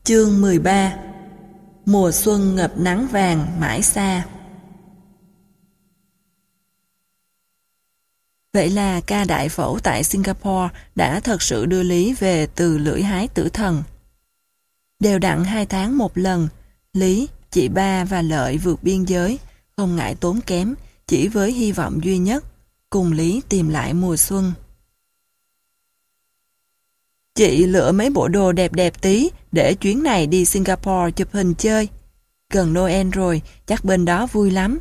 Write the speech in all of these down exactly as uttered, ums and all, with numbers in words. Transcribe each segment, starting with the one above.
Chương mười ba. Mùa xuân ngập nắng vàng mãi xa. Vậy là ca đại phẫu tại Singapore đã thật sự đưa Lý về từ lưỡi hái tử thần. Đều đặn hai tháng một lần, Lý, chị Ba và Lợi vượt biên giới, không ngại tốn kém, chỉ với hy vọng duy nhất, cùng Lý tìm lại mùa xuân. Chị lựa mấy bộ đồ đẹp đẹp tí để chuyến này đi Singapore chụp hình chơi. Gần Noel rồi, chắc bên đó vui lắm.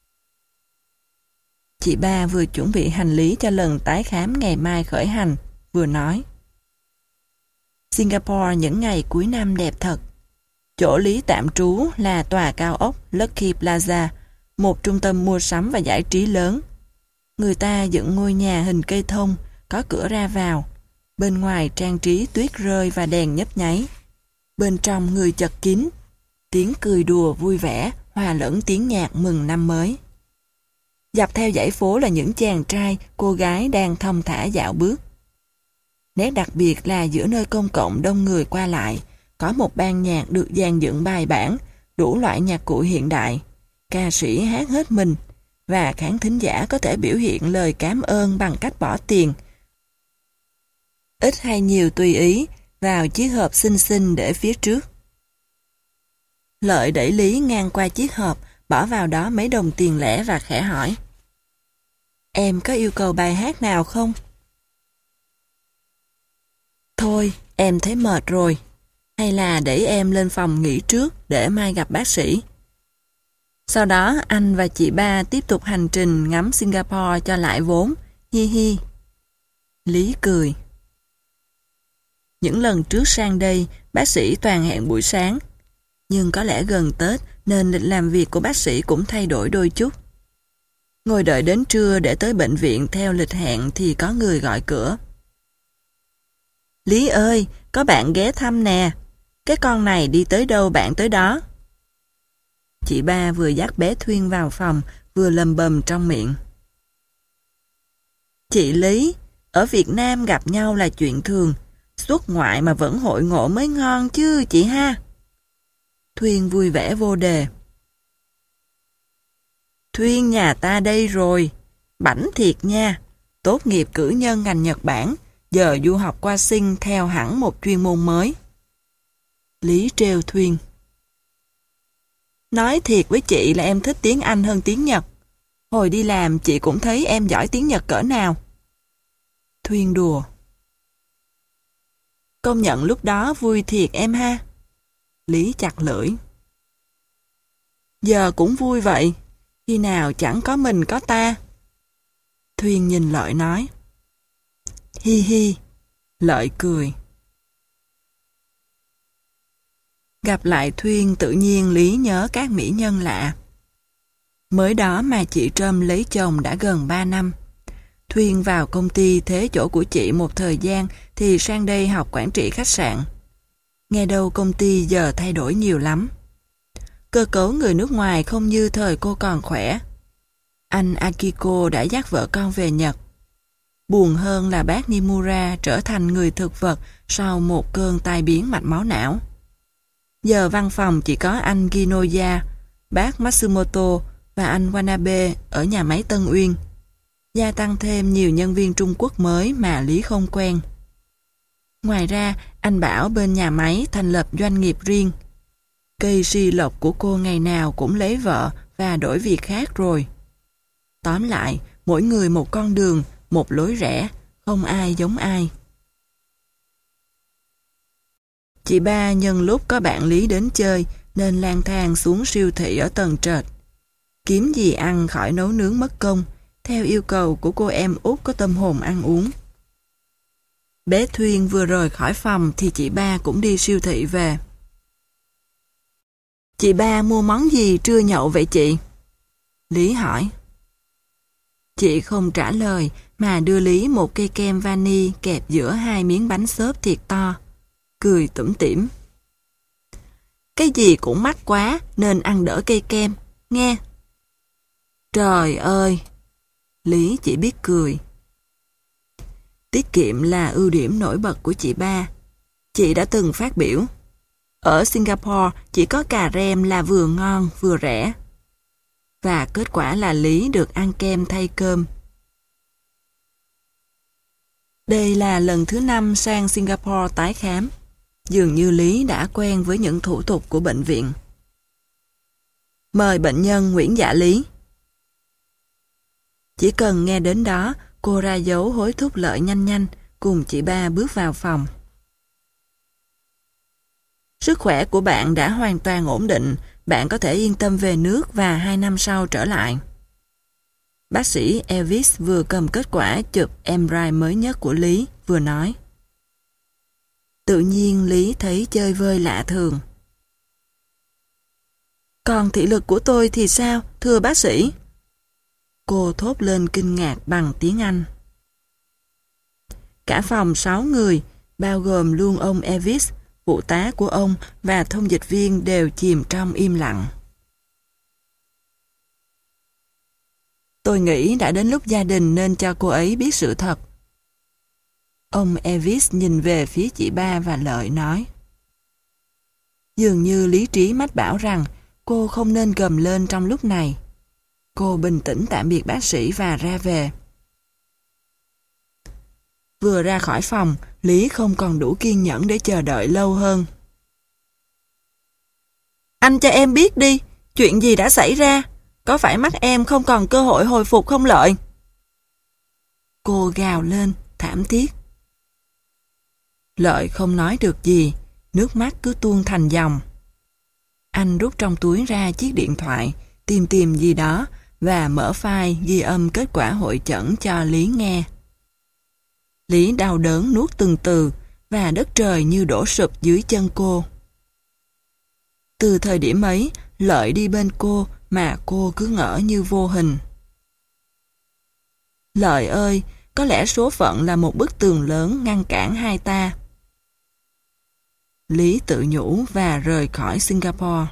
Chị Ba vừa chuẩn bị hành lý cho lần tái khám ngày mai khởi hành, vừa nói. Singapore những ngày cuối năm đẹp thật. Chỗ Lý tạm trú là tòa cao ốc Lucky Plaza, một trung tâm mua sắm và giải trí lớn. Người ta dựng ngôi nhà hình cây thông, có cửa ra vào. Bên ngoài trang trí tuyết rơi và đèn nhấp nháy. Bên trong người chật kín, tiếng cười đùa vui vẻ, hòa lẫn tiếng nhạc mừng năm mới. Dọc theo dãy phố là những chàng trai, cô gái đang thong thả dạo bước. Nét đặc biệt là giữa nơi công cộng đông người qua lại, có một ban nhạc được dàn dựng bài bản, đủ loại nhạc cụ hiện đại. Ca sĩ hát hết mình, và khán thính giả có thể biểu hiện lời cảm ơn bằng cách bỏ tiền. Ít hay nhiều tùy ý, vào chiếc hộp xinh xinh để phía trước. Lợi đẩy Lý ngang qua chiếc hộp, bỏ vào đó mấy đồng tiền lẻ và khẽ hỏi. Em có yêu cầu bài hát nào không? Thôi, em thấy mệt rồi. Hay là để em lên phòng nghỉ trước để mai gặp bác sĩ. Sau đó anh và chị Ba tiếp tục hành trình ngắm Singapore cho lại vốn. Hi hi. Lý cười. Những lần trước sang đây, bác sĩ toàn hẹn buổi sáng. Nhưng có lẽ gần Tết nên lịch làm việc của bác sĩ cũng thay đổi đôi chút. Ngồi đợi đến trưa để tới bệnh viện theo lịch hẹn thì có người gọi cửa. Lý ơi, có bạn ghé thăm nè. Cái con này đi tới đâu bạn tới đó. Chị Ba vừa dắt bé Thuyên vào phòng, vừa lầm bầm trong miệng. Chị Lý, ở Việt Nam gặp nhau là chuyện thường. Xuất ngoại mà vẫn hội ngộ mới ngon chứ chị ha. Thuyên vui vẻ vô đề. Thuyên nhà ta đây rồi. Bảnh thiệt nha. Tốt nghiệp cử nhân ngành Nhật Bản. Giờ du học qua Sing theo hẳn một chuyên môn mới. Lý trêu Thuyên. Nói thiệt với chị là em thích tiếng Anh hơn tiếng Nhật. Hồi đi làm chị cũng thấy em giỏi tiếng Nhật cỡ nào. Thuyên đùa. Công nhận lúc đó vui thiệt em ha. Lý chặt lưỡi. Giờ cũng vui vậy. Khi nào chẳng có mình có ta. Thuyên nhìn Lợi nói. Hi hi. Lợi cười. Gặp lại Thuyên tự nhiên Lý nhớ các mỹ nhân lạ. Mới đó mà chị Trâm lấy chồng đã gần ba năm. Thuyên vào công ty thế chỗ của chị một thời gian thì sang đây học quản trị khách sạn. Nghe đâu công ty giờ thay đổi nhiều lắm. Cơ cấu người nước ngoài không như thời cô còn khỏe. Anh Akiko đã dắt vợ con về Nhật. Buồn hơn là bác Nimura trở thành người thực vật sau một cơn tai biến mạch máu não. Giờ văn phòng chỉ có anh Ginoya, bác Matsumoto và anh Wanabe ở nhà máy Tân Uyên. Gia tăng thêm nhiều nhân viên Trung Quốc mới mà Lý không quen. Ngoài ra, anh Bảo bên nhà máy thành lập doanh nghiệp riêng. Cây si lộc của cô ngày nào cũng lấy vợ và đổi việc khác rồi. Tóm lại, mỗi người một con đường, một lối rẽ, không ai giống ai. Chị Ba nhân lúc có bạn Lý đến chơi nên lang thang xuống siêu thị ở tầng trệt. Kiếm gì ăn khỏi nấu nướng mất công, theo yêu cầu của cô em út có tâm hồn ăn uống. Bé Thuyên vừa rời khỏi phòng thì chị Ba cũng đi siêu thị về. Chị Ba mua món gì trưa nhậu vậy chị? Lý hỏi. Chị không trả lời mà đưa Lý một cây kem vani kẹp giữa hai miếng bánh xốp thiệt to. Cười tủm tỉm. Cái gì cũng mắc quá nên ăn đỡ cây kem, nghe. Trời ơi! Lý chỉ biết cười. Tiết kiệm là ưu điểm nổi bật của chị Ba. Chị đã từng phát biểu. Ở Singapore chỉ có cà rem là vừa ngon vừa rẻ. Và kết quả là Lý được ăn kem thay cơm. Đây là lần thứ năm sang Singapore tái khám. Dường như Lý đã quen với những thủ tục của bệnh viện. Mời bệnh nhân Nguyễn Dạ Lý. Chỉ cần nghe đến đó, cô ra dấu hối thúc Lợi nhanh nhanh, cùng chị ba bước vào phòng. Sức khỏe của bạn đã hoàn toàn ổn định, bạn có thể yên tâm về nước và hai năm sau trở lại. Bác sĩ Elvis vừa cầm kết quả chụp em rờ i mới nhất của Lý, vừa nói. Tự nhiên Lý thấy chơi vơi lạ thường. Còn thị lực của tôi thì sao, thưa bác sĩ? Cô thốt lên kinh ngạc bằng tiếng Anh. Cả phòng sáu người, bao gồm luôn ông Elvis, phụ tá của ông và thông dịch viên đều chìm trong im lặng. Tôi nghĩ đã đến lúc gia đình nên cho cô ấy biết sự thật. Ông Elvis nhìn về phía chị ba và Lợi nói. Dường như lý trí mách bảo rằng cô không nên gầm lên trong lúc này. Cô bình tĩnh tạm biệt bác sĩ và ra về. Vừa ra khỏi phòng, Lý không còn đủ kiên nhẫn để chờ đợi lâu hơn. Anh cho em biết đi, chuyện gì đã xảy ra? Có phải mắt em không còn cơ hội hồi phục không Lợi? Cô gào lên, thảm thiết. Lợi không nói được gì, nước mắt cứ tuôn thành dòng. Anh rút trong túi ra chiếc điện thoại, tìm tìm gì đó và mở file ghi âm kết quả hội chẩn cho Lý nghe. Lý đau đớn nuốt từng từ và đất trời như đổ sụp dưới chân cô. Từ thời điểm ấy, Lợi đi bên cô mà cô cứ ngỡ như vô hình. Lợi ơi, có lẽ số phận là một bức tường lớn ngăn cản hai ta. Lý tự nhủ và rời khỏi Singapore.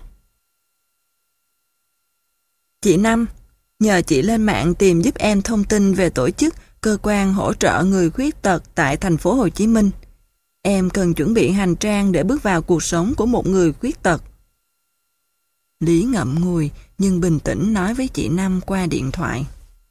Chị Năm, nhờ chị lên mạng tìm giúp em thông tin về tổ chức cơ quan hỗ trợ người khuyết tật tại thành phố Hồ Chí Minh. Em cần chuẩn bị hành trang để bước vào cuộc sống của một người khuyết tật. Lý ngậm ngùi nhưng bình tĩnh nói với chị Năm qua điện thoại.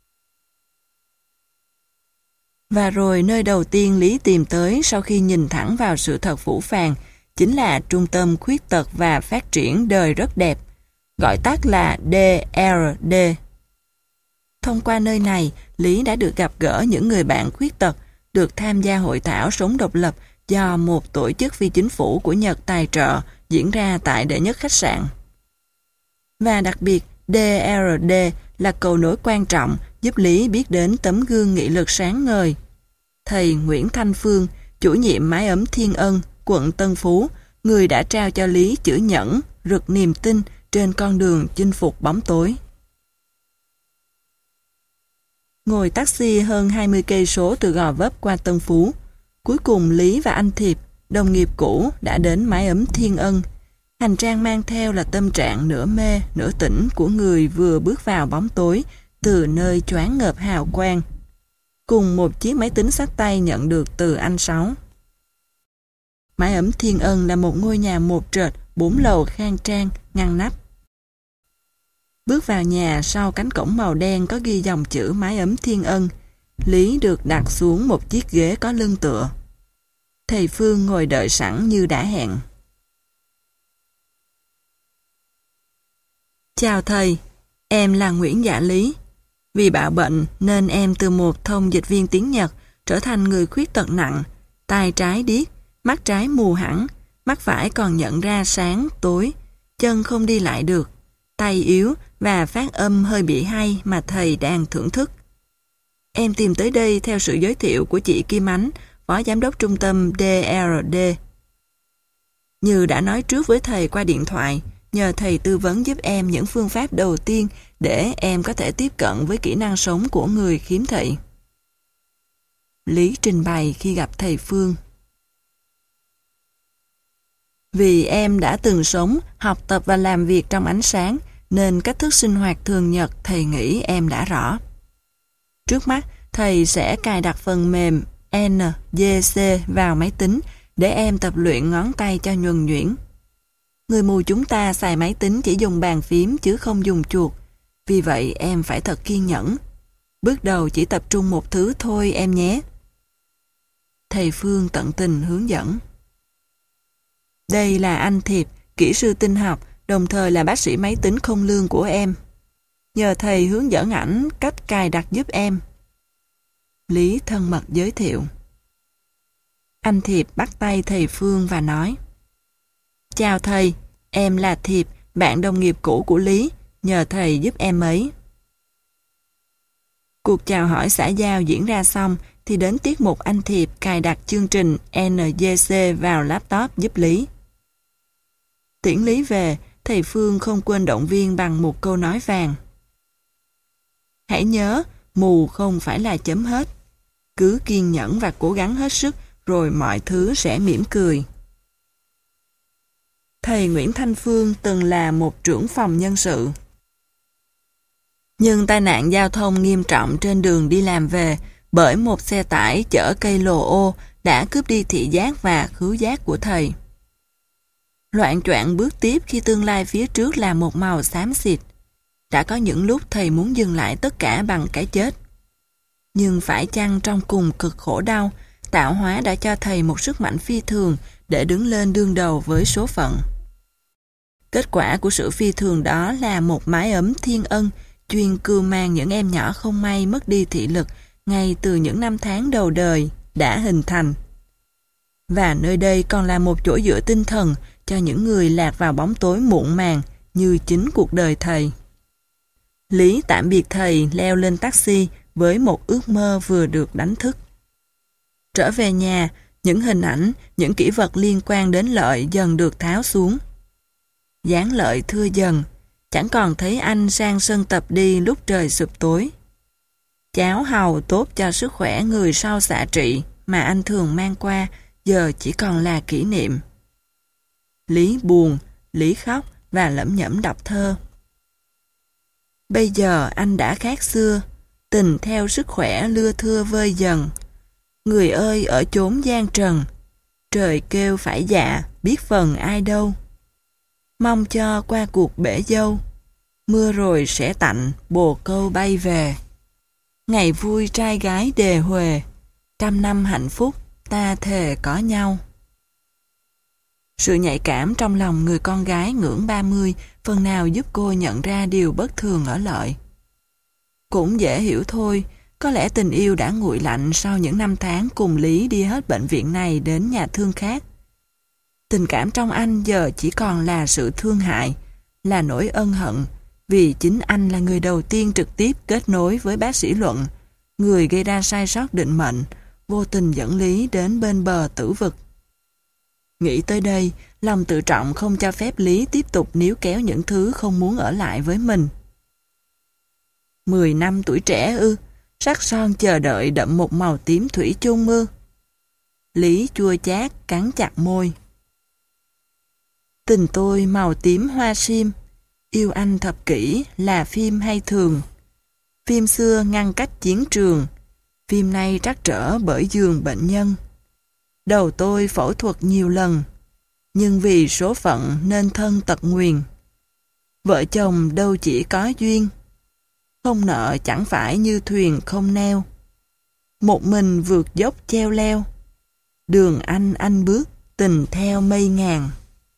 Và rồi nơi đầu tiên Lý tìm tới sau khi nhìn thẳng vào sự thật phũ phàng chính là Trung tâm Khuyết tật và Phát triển đời rất đẹp, gọi tắt là đê rờ đê. Thông qua nơi này, Lý đã được gặp gỡ những người bạn khuyết tật, được tham gia hội thảo sống độc lập do một tổ chức phi chính phủ của Nhật tài trợ diễn ra tại đệ nhất khách sạn. Và đặc biệt, đê rờ đê là cầu nối quan trọng giúp Lý biết đến tấm gương nghị lực sáng ngời. Thầy Nguyễn Thanh Phương, chủ nhiệm mái ấm Thiên Ân, quận Tân Phú, người đã trao cho Lý chữ nhẫn, rực niềm tin trên con đường chinh phục bóng tối. Ngồi taxi hơn hai mươi cây số từ Gò Vấp qua Tân Phú, cuối cùng Lý và anh Thiệp, đồng nghiệp cũ, đã đến mái ấm Thiên Ân. Hành trang mang theo là tâm trạng nửa mê, nửa tỉnh của người vừa bước vào bóng tối từ nơi choáng ngợp hào quang, cùng một chiếc máy tính xách tay nhận được từ anh Sáu. Mái ấm Thiên Ân là một ngôi nhà một trệt, bốn lầu khang trang, ngăn nắp. Bước vào nhà, sau cánh cổng màu đen có ghi dòng chữ mái ấm Thiên Ân, Lý được đặt xuống một chiếc ghế có lưng tựa. Thầy Phương ngồi đợi sẵn như đã hẹn. Chào thầy, em là Nguyễn Dạ Lý. Vì bạo bệnh nên em từ một thông dịch viên tiếng Nhật trở thành người khuyết tật nặng, tai trái điếc, mắt trái mù hẳn, mắt phải còn nhận ra sáng, tối, chân không đi lại được, tay yếu và phát âm hơi bị hay mà thầy đang thưởng thức. Em tìm tới đây theo sự giới thiệu của chị Kim Ánh, phó giám đốc trung tâm đê rờ đê. Như đã nói trước với thầy qua điện thoại, nhờ thầy tư vấn giúp em những phương pháp đầu tiên để em có thể tiếp cận với kỹ năng sống của người khiếm thị. Lý trình bày khi gặp thầy Phương. Vì em đã từng sống, học tập và làm việc trong ánh sáng, nên cách thức sinh hoạt thường nhật thầy nghĩ em đã rõ. Trước mắt, thầy sẽ cài đặt phần mềm en giê xê vào máy tính để em tập luyện ngón tay cho nhuần nhuyễn. Người mù chúng ta xài máy tính chỉ dùng bàn phím chứ không dùng chuột. Vì vậy em phải thật kiên nhẫn. Bước đầu chỉ tập trung một thứ thôi em nhé. Thầy Phương tận tình hướng dẫn. Đây là anh Thiệp, kỹ sư tin học, đồng thời là bác sĩ máy tính không lương của em. Nhờ thầy hướng dẫn ảnh cách cài đặt giúp em. Lý thân mật giới thiệu. Anh Thiệp bắt tay thầy Phương và nói: Chào thầy, em là Thiệp, bạn đồng nghiệp cũ của Lý, nhờ thầy giúp em ấy. Cuộc chào hỏi xã giao diễn ra xong thì đến tiết mục anh Thiệp cài đặt chương trình en giê xê vào laptop giúp Lý. Tiễn Lý về, thầy Phương không quên động viên bằng một câu nói vàng. Hãy nhớ, mù không phải là chấm hết. Cứ kiên nhẫn và cố gắng hết sức rồi mọi thứ sẽ mỉm cười. Thầy Nguyễn Thanh Phương từng là một trưởng phòng nhân sự. Nhưng tai nạn giao thông nghiêm trọng trên đường đi làm về bởi một xe tải chở cây lồ ô đã cướp đi thị giác và khứu giác của thầy. Loạng choạng bước tiếp khi tương lai phía trước là một màu xám xịt. Đã có những lúc thầy muốn dừng lại tất cả bằng cái chết. Nhưng phải chăng trong cùng cực khổ đau, tạo hóa đã cho thầy một sức mạnh phi thường để đứng lên đương đầu với số phận. Kết quả của sự phi thường đó là một mái ấm thiên ân chuyên cưu mang những em nhỏ không may mất đi thị lực ngay từ những năm tháng đầu đời đã hình thành. Và nơi đây còn là một chỗ dựa tinh thần cho những người lạc vào bóng tối muộn màng như chính cuộc đời thầy. Lý tạm biệt thầy leo lên taxi với một ước mơ vừa được đánh thức. Trở về nhà, những hình ảnh, những kỷ vật liên quan đến Lợi dần được tháo xuống. Dáng Lợi thưa dần, chẳng còn thấy anh sang sân tập đi lúc trời sụp tối. Cháo hàu tốt cho sức khỏe người sau xạ trị mà anh thường mang qua giờ chỉ còn là kỷ niệm. Lý buồn, Lý khóc và lẩm nhẩm đọc thơ. Bây giờ anh đã khác xưa, tình theo sức khỏe lưa thưa vơi dần. Người ơi ở chốn gian trần, trời kêu phải dạ, biết phần ai đâu. Mong cho qua cuộc bể dâu, mưa rồi sẽ tạnh, bồ câu bay về. Ngày vui trai gái đề huề, trăm năm hạnh phúc, ta thề có nhau. Sự nhạy cảm trong lòng người con gái ngưỡng ba mươi phần nào giúp cô nhận ra điều bất thường ở Lợi. Cũng dễ hiểu thôi, có lẽ tình yêu đã nguội lạnh sau những năm tháng cùng Lý đi hết bệnh viện này đến nhà thương khác. Tình cảm trong anh giờ chỉ còn là sự thương hại, là nỗi ân hận, vì chính anh là người đầu tiên trực tiếp kết nối với bác sĩ Luận, người gây ra sai sót định mệnh, vô tình dẫn Lý đến bên bờ tử vực. Nghĩ tới đây, lòng tự trọng không cho phép Lý tiếp tục níu kéo những thứ không muốn ở lại với mình. Mười năm tuổi trẻ ư, sắc son chờ đợi đậm một màu tím thủy chung ư. Lý chua chát cắn chặt môi. Tình tôi màu tím hoa sim, yêu anh thập kỷ là phim hay thường. Phim xưa ngăn cách chiến trường, phim nay trắc trở bởi giường bệnh nhân. Đầu tôi phẫu thuật nhiều lần, nhưng vì số phận nên thân tật nguyền. Vợ chồng đâu chỉ có duyên, không nợ chẳng phải như thuyền không neo. Một mình vượt dốc treo leo, đường anh anh bước, tình theo mây ngàn.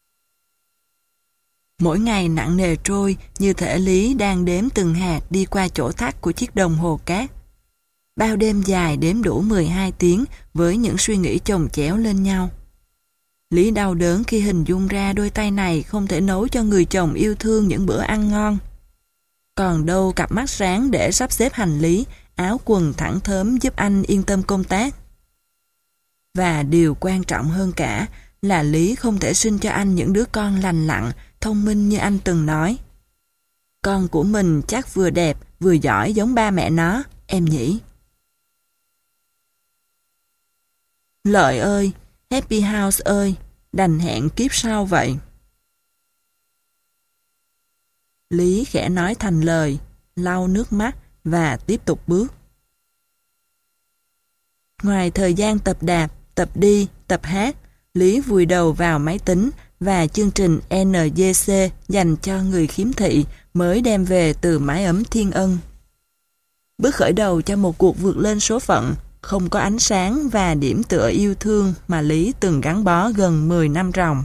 Mỗi ngày nặng nề trôi như thể Lý đang đếm từng hạt đi qua chỗ thắt của chiếc đồng hồ cát. Bao đêm dài đếm đủ mười hai tiếng với những suy nghĩ chồng chéo lên nhau. Lý đau đớn khi hình dung ra đôi tay này không thể nấu cho người chồng yêu thương những bữa ăn ngon. Còn đâu cặp mắt sáng để sắp xếp hành lý, áo quần thẳng thớm giúp anh yên tâm công tác. Và điều quan trọng hơn cả là Lý không thể sinh cho anh những đứa con lành lặn, thông minh như anh từng nói. Con của mình chắc vừa đẹp, vừa giỏi giống ba mẹ nó, em nhỉ? Lợi ơi, Happy House ơi, đành hẹn kiếp sau vậy. Lý khẽ nói thành lời, lau nước mắt và tiếp tục bước. Ngoài thời gian tập đạp, tập đi, tập hát, Lý vùi đầu vào máy tính, và chương trình en giê xê dành cho người khiếm thị mới đem về từ mái ấm thiên ân. Bước khởi đầu cho một cuộc vượt lên số phận, không có ánh sáng và điểm tựa yêu thương mà Lý từng gắn bó gần mười năm ròng.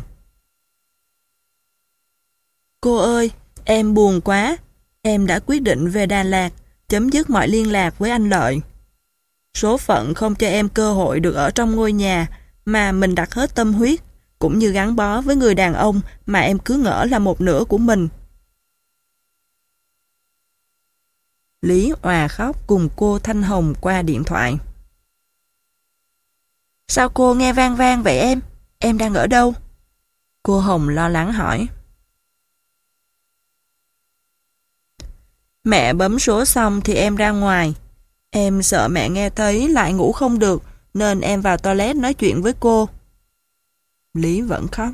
Cô ơi, em buồn quá. Em đã quyết định về Đà Lạt, chấm dứt mọi liên lạc với anh Lợi. Số phận không cho em cơ hội được ở trong ngôi nhà mà mình đặt hết tâm huyết, cũng như gắn bó với người đàn ông mà em cứ ngỡ là một nửa của mình. Lý òa khóc cùng cô Thanh Hồng qua điện thoại. Sao cô nghe vang vang vậy em? Em đang ở đâu? Cô Hồng lo lắng hỏi. Mẹ bấm số xong thì em ra ngoài. Em sợ mẹ nghe thấy lại ngủ không được, nên em vào toilet nói chuyện với cô. Lý vẫn khóc.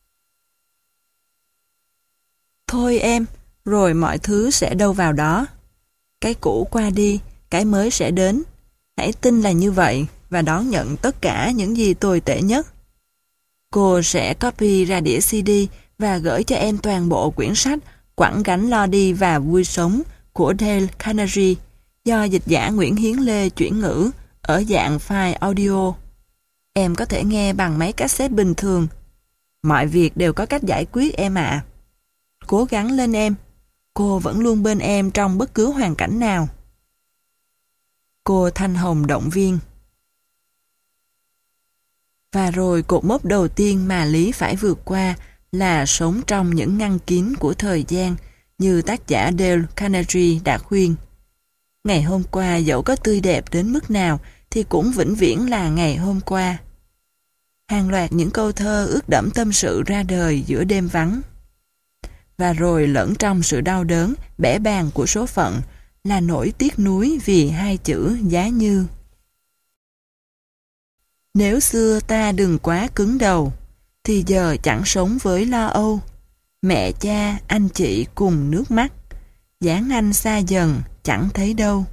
Thôi em, rồi mọi thứ sẽ đâu vào đó. Cái cũ qua đi, cái mới sẽ đến. Hãy tin là như vậy và đón nhận tất cả những gì tồi tệ nhất. Cô sẽ copy ra đĩa xê đê và gửi cho em toàn bộ quyển sách Quẳng gánh lo đi và vui sống của Dale Carnegie do dịch giả Nguyễn Hiến Lê chuyển ngữ ở dạng file audio. Em có thể nghe bằng máy cassette bình thường. Mọi việc đều có cách giải quyết em ạ. Cố gắng lên em. Cô vẫn luôn bên em trong bất cứ hoàn cảnh nào. Cô Thanh Hồng động viên. Và rồi cột mốc đầu tiên mà Lý phải vượt qua là sống trong những ngăn kín của thời gian, như tác giả Dale Carnegie đã khuyên. Ngày hôm qua dẫu có tươi đẹp đến mức nào thì cũng vĩnh viễn là ngày hôm qua. Hàng loạt những câu thơ ướt đẫm tâm sự ra đời giữa đêm vắng. Và rồi lẫn trong sự đau đớn, bẽ bàng của số phận là nỗi tiếc nuối vì hai chữ giá như. Nếu xưa ta đừng quá cứng đầu, thì giờ chẳng sống với lo âu. Mẹ cha, anh chị cùng nước mắt, dáng anh xa dần, chẳng thấy đâu.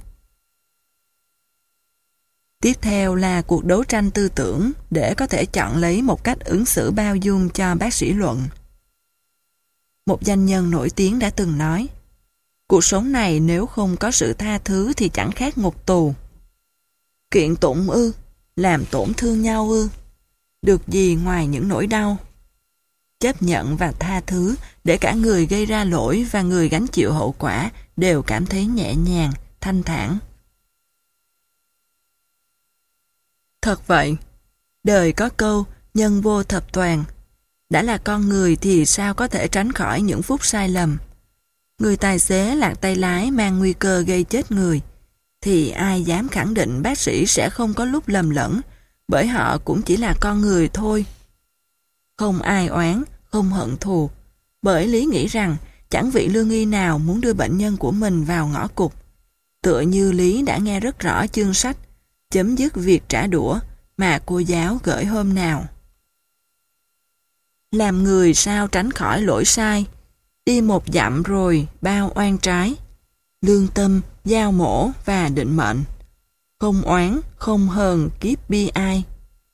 Tiếp theo là cuộc đấu tranh tư tưởng để có thể chọn lấy một cách ứng xử bao dung cho bác sĩ Luận. Một doanh nhân nổi tiếng đã từng nói, cuộc sống này nếu không có sự tha thứ thì chẳng khác ngục tù. Kiện tụng ư, làm tổn thương nhau ư, được gì ngoài những nỗi đau. Chấp nhận và tha thứ để cả người gây ra lỗi và người gánh chịu hậu quả đều cảm thấy nhẹ nhàng, thanh thản. Thật vậy, đời có câu nhân vô thập toàn. Đã là con người thì sao có thể tránh khỏi những phút sai lầm. Người tài xế lạc tay lái mang nguy cơ gây chết người, thì ai dám khẳng định bác sĩ sẽ không có lúc lầm lẫn, bởi họ cũng chỉ là con người thôi. Không ai oán, không hận thù, bởi Lý nghĩ rằng chẳng vị lương y nào muốn đưa bệnh nhân của mình vào ngõ cụt. Tựa như Lý đã nghe rất rõ chương sách chấm dứt việc trả đũa mà cô giáo gửi hôm nào. Làm người sao tránh khỏi lỗi sai, đi một dặm rồi bao oan trái, lương tâm, giao mổ và định mệnh, không oán, không hờn kiếp bi ai.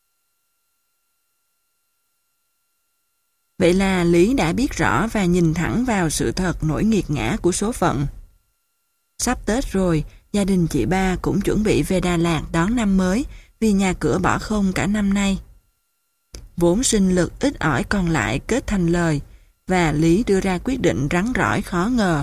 Vậy là Lý đã biết rõ và nhìn thẳng vào sự thật nỗi nghiệt ngã của số phận. Sắp Tết rồi, gia đình chị ba cũng chuẩn bị về Đà Lạt đón năm mới vì nhà cửa bỏ không cả năm nay. Vốn sinh lực ít ỏi còn lại kết thành lời và Lý đưa ra quyết định rắn rỏi khó ngờ.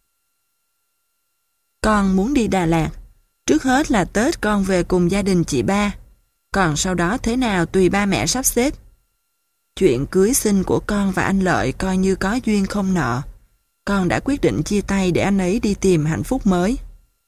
Con muốn đi Đà Lạt. Trước hết là Tết con về cùng gia đình chị ba. Còn sau đó thế nào tùy ba mẹ sắp xếp. Chuyện cưới xin của con và anh Lợi coi như có duyên không nợ. Con đã quyết định chia tay để anh ấy đi tìm hạnh phúc mới.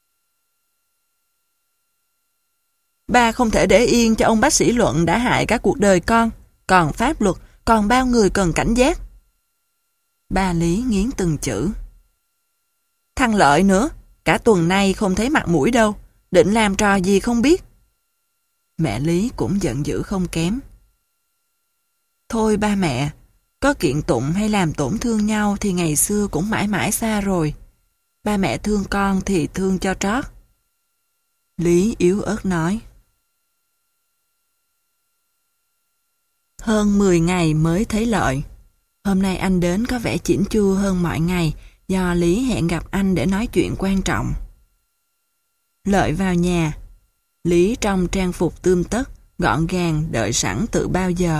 Ba không thể để yên cho ông bác sĩ Luận đã hại cả cuộc đời con. Còn pháp luật, còn bao người cần cảnh giác. Ba Lý nghiến từng chữ. Thằng Lợi nữa, cả tuần nay không thấy mặt mũi đâu, định làm trò gì không biết. Mẹ Lý cũng giận dữ không kém. Thôi ba mẹ, có kiện tụng hay làm tổn thương nhau thì ngày xưa cũng mãi mãi xa rồi. Ba mẹ thương con thì thương cho trót. Lý yếu ớt nói. Hơn mười ngày mới thấy Lợi. Hôm nay anh đến có vẻ chỉnh chu hơn mọi ngày do Lý hẹn gặp anh để nói chuyện quan trọng. Lợi vào nhà. Lý trong trang phục tươm tất, gọn gàng, đợi sẵn từ bao giờ.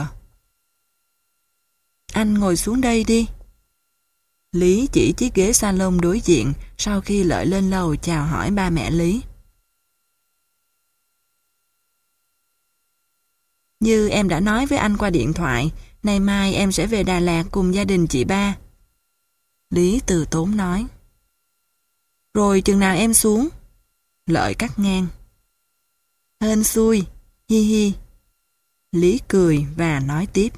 Anh ngồi xuống đây đi. Lý chỉ chiếc ghế salon đối diện sau khi Lợi lên lầu chào hỏi ba mẹ Lý. Như em đã nói với anh qua điện thoại, nay mai em sẽ về Đà Lạt cùng gia đình chị ba. Lý từ tốn nói. Rồi chừng nào em xuống? Lợi cắt ngang. Hên xui, hi hi. Lý cười và nói tiếp.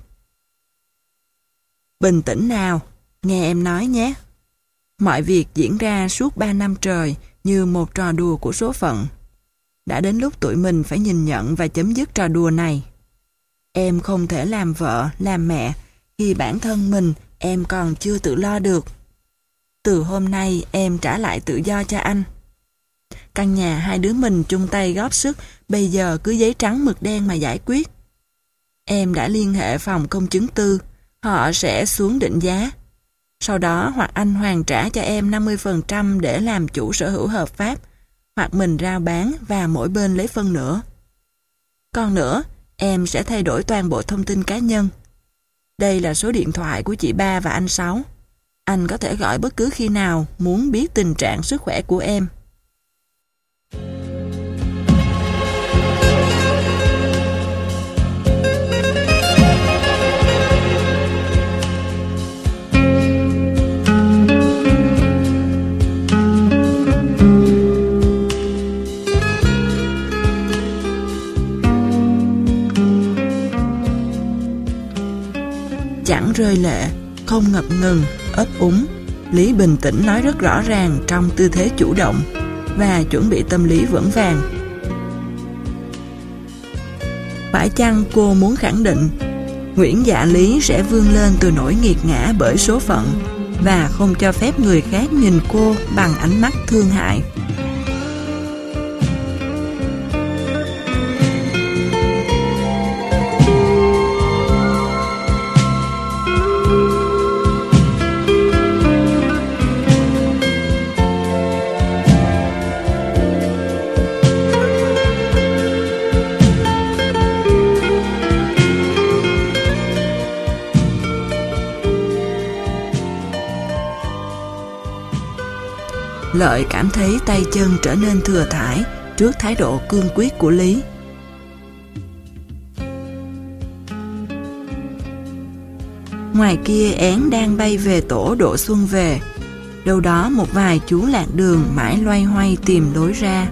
Bình tĩnh nào, nghe em nói nhé. Mọi việc diễn ra suốt ba năm trời như một trò đùa của số phận. Đã đến lúc tụi mình phải nhìn nhận và chấm dứt trò đùa này. Em không thể làm vợ, làm mẹ khi bản thân mình em còn chưa tự lo được. Từ hôm nay em trả lại tự do cho anh. Căn nhà hai đứa mình chung tay góp sức bây giờ cứ giấy trắng mực đen mà giải quyết. Em đã liên hệ phòng công chứng tư, họ sẽ xuống định giá. Sau đó hoặc anh hoàn trả cho em năm mươi phần trăm để làm chủ sở hữu hợp pháp, hoặc mình rao bán và mỗi bên lấy phân nữa. Còn nữa, em sẽ thay đổi toàn bộ thông tin cá nhân. Đây là số điện thoại của chị ba và anh Sáu. Anh có thể gọi bất cứ khi nào muốn biết tình trạng sức khỏe của em. Chẳng rơi lệ, không ngập ngừng, ấp úng. Lý bình tĩnh nói rất rõ ràng trong tư thế chủ động và chuẩn bị tâm lý vững vàng. Phải chăng cô muốn khẳng định Nguyễn Dạ Lý sẽ vươn lên từ nỗi nghiệt ngã bởi số phận và không cho phép người khác nhìn cô bằng ánh mắt thương hại? Lợi cảm thấy tay chân trở nên thừa thãi trước thái độ cương quyết của Lý. Ngoài kia én đang bay về tổ độ xuân về. Đâu đó một vài chú lạc đường mãi loay hoay tìm lối ra.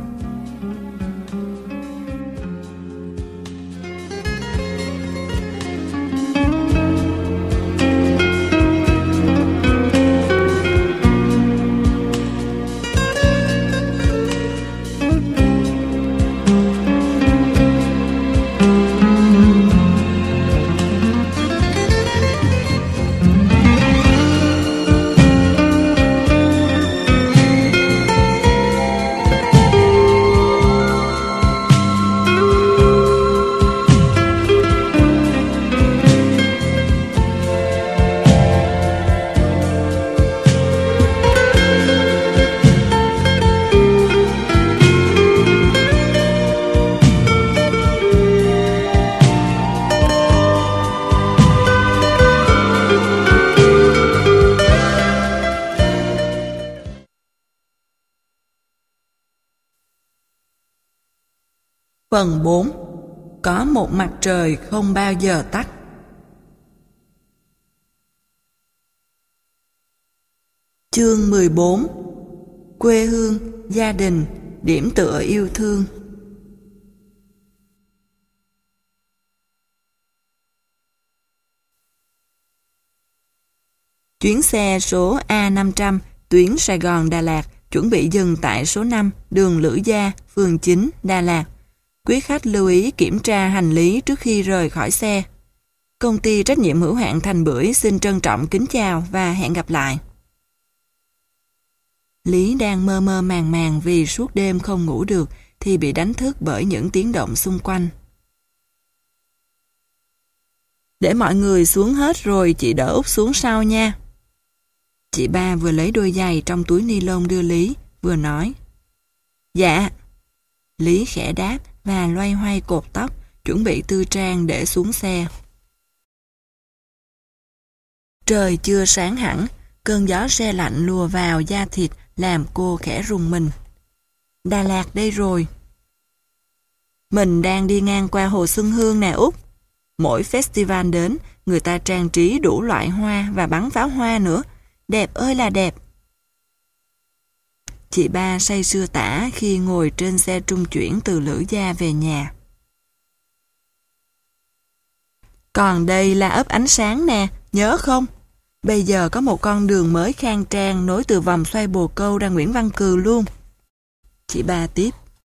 Phần bốn. Có một mặt trời không bao giờ tắt. Chương mười bốn. Quê hương, gia đình, điểm tựa yêu thương. Chuyến xe số A năm trăm tuyến Sài Gòn Đà Lạt chuẩn bị dừng tại số năm đường Lữ Gia, phường chín, Đà Lạt. Quý khách lưu ý kiểm tra hành lý trước khi rời khỏi xe. Công ty trách nhiệm hữu hạn Thành Bưởi xin trân trọng kính chào và hẹn gặp lại. Lý đang mơ mơ màng màng vì suốt đêm không ngủ được thì bị đánh thức bởi những tiếng động xung quanh. Để mọi người xuống hết rồi chị đỡ Út xuống sau nha. Chị ba vừa lấy đôi giày trong túi ni lông đưa Lý, vừa nói. Dạ. Lý khẽ đáp và loay hoay cột tóc, chuẩn bị tư trang để xuống xe. Trời chưa sáng hẳn, cơn gió se lạnh lùa vào da thịt làm cô khẽ rùng mình. Đà Lạt đây rồi. Mình đang đi ngang qua Hồ Xuân Hương nè Út. Mỗi festival đến, người ta trang trí đủ loại hoa và bắn pháo hoa nữa. Đẹp ơi là đẹp. Chị ba say sưa tả khi ngồi trên xe trung chuyển từ Lữ Gia về nhà. Còn đây là ấp Ánh Sáng nè, nhớ không? Bây giờ có một con đường mới khang trang nối từ vòng xoay Bồ Câu ra Nguyễn Văn Cừ luôn. Chị ba tiếp.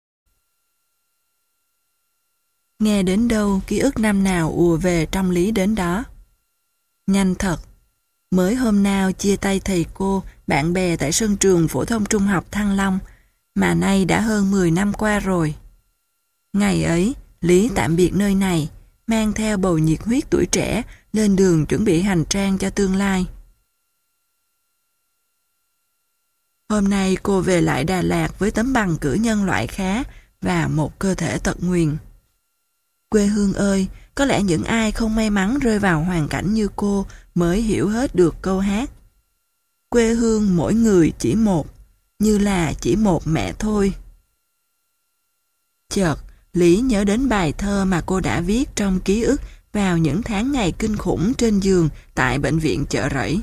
Nghe đến đâu, ký ức năm nào ùa về trong Lý đến đó. Nhanh thật. Mới hôm nào chia tay thầy cô, bạn bè tại sân trường phổ thông trung học Thăng Long, mà nay đã hơn mười năm qua rồi. Ngày ấy, Lý tạm biệt nơi này, mang theo bầu nhiệt huyết tuổi trẻ, lên đường chuẩn bị hành trang cho tương lai. Hôm nay cô về lại Đà Lạt với tấm bằng cử nhân loại khá và một cơ thể tật nguyền. Quê hương ơi, có lẽ những ai không may mắn rơi vào hoàn cảnh như cô mới hiểu hết được câu hát. Quê hương mỗi người chỉ một, như là chỉ một mẹ thôi. Chợt, Lý nhớ đến bài thơ mà cô đã viết trong ký ức vào những tháng ngày kinh khủng trên giường tại bệnh viện Chợ Rẫy.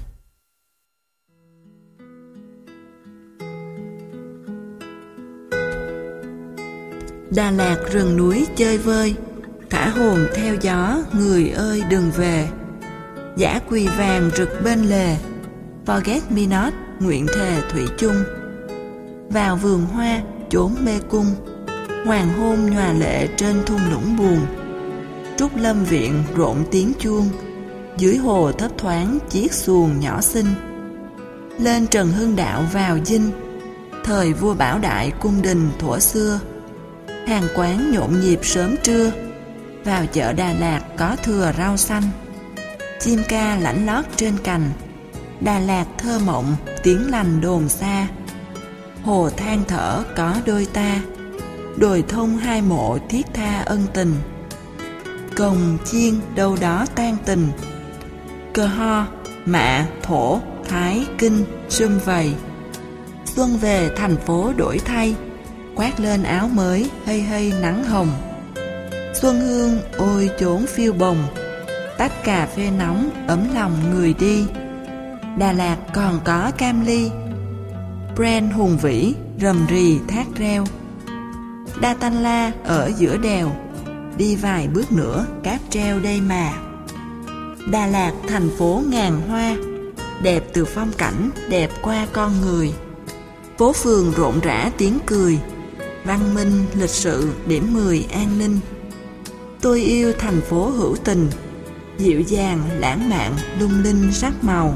Đà Lạt rừng núi chơi vơi, thả hồn theo gió, người ơi đừng về. Dã quỳ vàng rực bên lề, forget me not, nguyện thề thủy chung. Vào vườn hoa, chốn mê cung, hoàng hôn nhòa lệ trên thung lũng buồn. Trúc lâm viện rộn tiếng chuông, dưới hồ thấp thoáng chiếc xuồng nhỏ xinh. Lên Trần Hưng Đạo vào dinh, thời vua Bảo Đại cung đình thuở xưa. Hàng quán nhộn nhịp sớm trưa, vào chợ Đà Lạt có thừa rau xanh. Chim ca lãnh lót trên cành, Đà Lạt thơ mộng tiếng lành đồn xa. Hồ than thở có đôi ta, đồi thông hai mộ thiết tha ân tình. Cồng chiên đâu đó tan tình, Cờ ho, mạ, thổ, thái, kinh, sum vầy. Xuân về thành phố đổi thay, khoác lên áo mới hây hây nắng hồng. Xuân hương ôi chốn phiêu bồng, tách cà phê nóng ấm lòng người đi. Đà Lạt còn có cam ly, brand hùng vĩ rầm rì thác reo. Đa Tanh La ở giữa đèo, đi vài bước nữa cáp treo đây mà. Đà Lạt thành phố ngàn hoa, đẹp từ phong cảnh, đẹp qua con người. Phố phường rộn rã tiếng cười, văn minh, lịch sự, điểm mười an ninh. Tôi yêu thành phố hữu tình, dịu dàng, lãng mạn, lung linh sắc màu.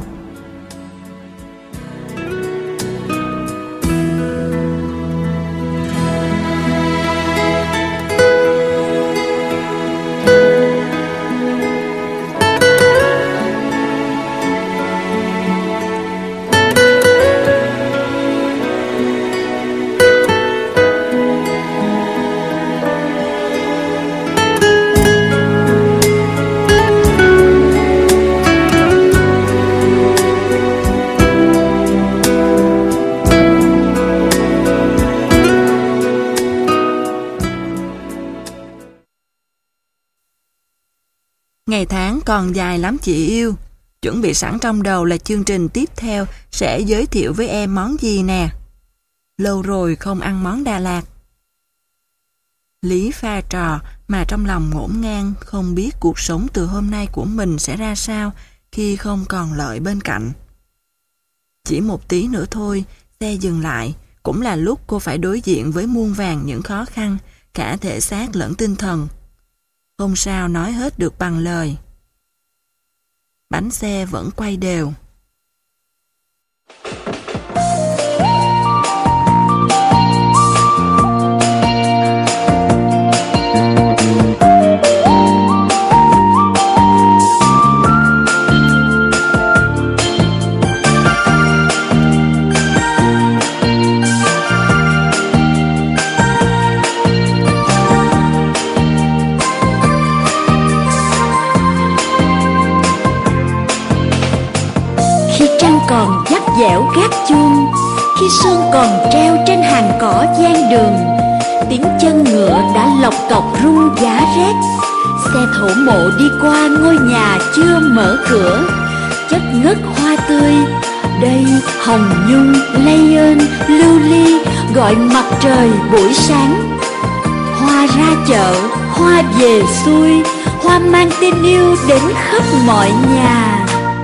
Ngày tháng còn dài lắm chị yêu. Chuẩn bị sẵn trong đầu là chương trình tiếp theo sẽ giới thiệu với em món gì nè. Lâu rồi không ăn món Đà Lạt. Lý pha trò mà trong lòng ngổn ngang, không biết cuộc sống từ hôm nay của mình sẽ ra sao khi không còn Lợi bên cạnh. Chỉ một tí nữa thôi, xe dừng lại, cũng là lúc cô phải đối diện với muôn vàn những khó khăn, cả thể xác lẫn tinh thần. Không sao nói hết được bằng lời. Bánh xe vẫn quay đều. trăng còn dắt dẻo gác chuông, khi sương còn treo trên hàng cỏ gian đường, tiếng chân ngựa đã lộc cọc rung giá rét. Xe thổ mộ đi qua ngôi nhà chưa mở cửa, chất ngất hoa tươi. Đây hồng nhung, lây ơn, lưu ly gọi mặt trời buổi sáng. Hoa ra chợ, hoa về xuôi, hoa mang tin yêu đến khắp mọi nhà.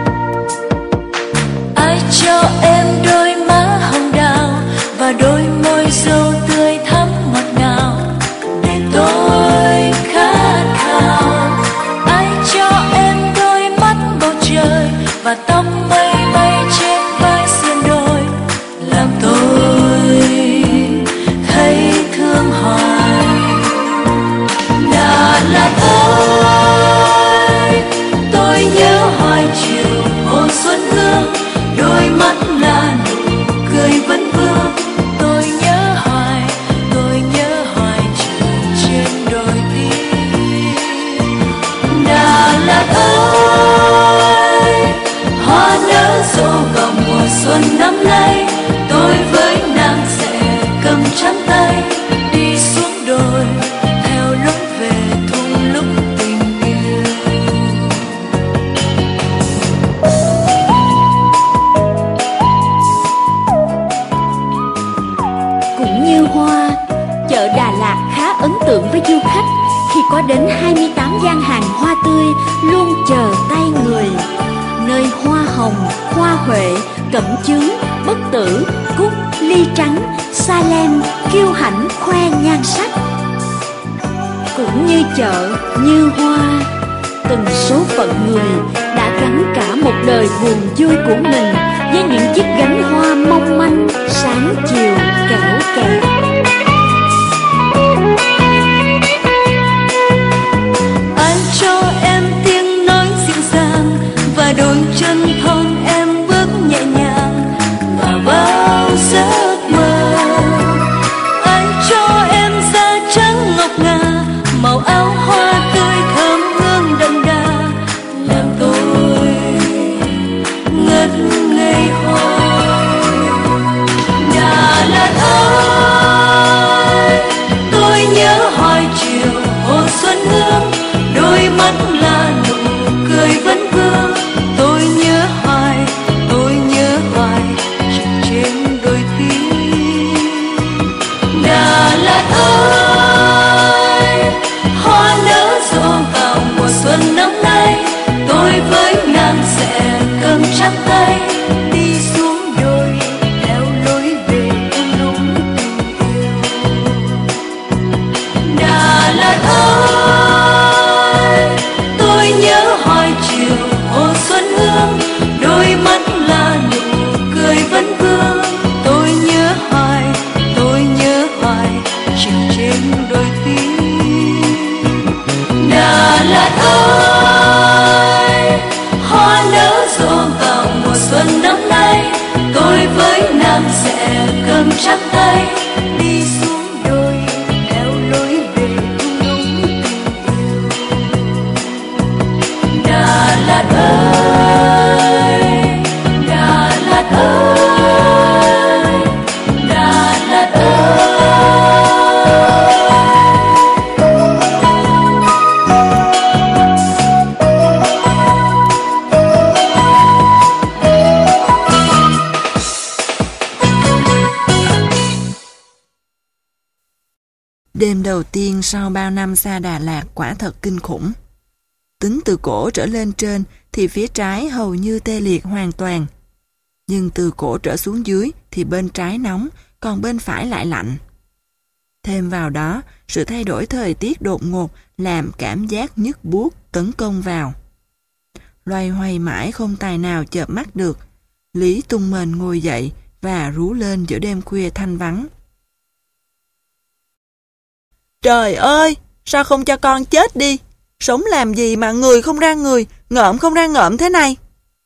Ai cho em đôi má hồng đào và đôi môi dâu tươi thắm ngọt ngào để tôi khát khao? Ai cho em đôi mắt bầu trời và tóc mây bay trên vai xiên đôi, làm tôi thấy thương hoài? Đà Lạt ơi, tôi nhớ hoài chiều hồ xuân hương, đôi mắt là nụ cười vẫn vương. Tôi nhớ hoài, tôi nhớ hoài chiều trên đồi tím. Đà Lạt ơi, hoa nở rộ vào mùa xuân năm nay, tôi với nàng sẽ cầm chặt tay đi xuống đồi theo lối về thung lũng tình yêu. Cũng như hoa, chợ Đà Lạt khá ấn tượng với du khách khi có đến hai mươi tám gian hàng hoa tươi luôn chờ tay người. Nơi hoa hồng, hoa huệ, cẩm chướng, bất tử, cúc, ly trắng, sa lem, kiêu hãnh khoe nhan sắc. Cũng như chợ, như hoa, từng số phận người đã gắn cả một đời buồn vui của mình với những chiếc gánh hoa mong manh sáng chiều kẽo kẹt. Ai cho em tiếng nói dịu dàng và đôi chân thon em bước nhẹ nhàng vào bao giấc mơ? Ai cho em da trắng ngọc ngà, màu áo hoa tươi thơm hương đậm đà, làm tôi ngất ngây hoài? Đà Lạt ơi, tôi nhớ hoài chiều hồ xuân hương, đôi mắt là nụ cười vẫn vương. Tôi nhớ hoài, tôi nhớ hoài chiều trên đồi tím. Đà Lạt ơi, hoa nở rộ vào mùa xuân năm nay, tôi với nàng sẽ cầm chặt tay đi xuống đồi theo lối về thung lũng tình yêu. Đà Lạt ơi, tôi nhớ hoài chiều hồ xuân hương, đôi mắt là nụ cười vẫn vương. Tôi nhớ hoài, tôi nhớ hoài chiều trên đồi tím. Đà Lạt ơi, hoa nở rộ vào mùa xuân năm nay, tôi với nàng sẽ cầm chặt tay đi xuống đồi theo lối về thung lũng tình yêu. Đà Lạt ơi, Đà Lạt ơi, Đà Lạt ơi. Đêm đầu tiên sau bao năm xa Đà Lạt quả thật kinh khủng. Tính từ cổ trở lên trên thì phía trái hầu như tê liệt hoàn toàn. Nhưng từ cổ trở xuống dưới thì bên trái nóng, còn bên phải lại lạnh. Thêm vào đó, sự thay đổi thời tiết đột ngột làm cảm giác nhức buốt tấn công vào. Loay hoay mãi không tài nào chợp mắt được, Lý tung mền ngồi dậy và rú lên giữa đêm khuya thanh vắng. Trời ơi, sao không cho con chết đi? Sống làm gì mà người không ra người, ngợm không ra ngợm thế này?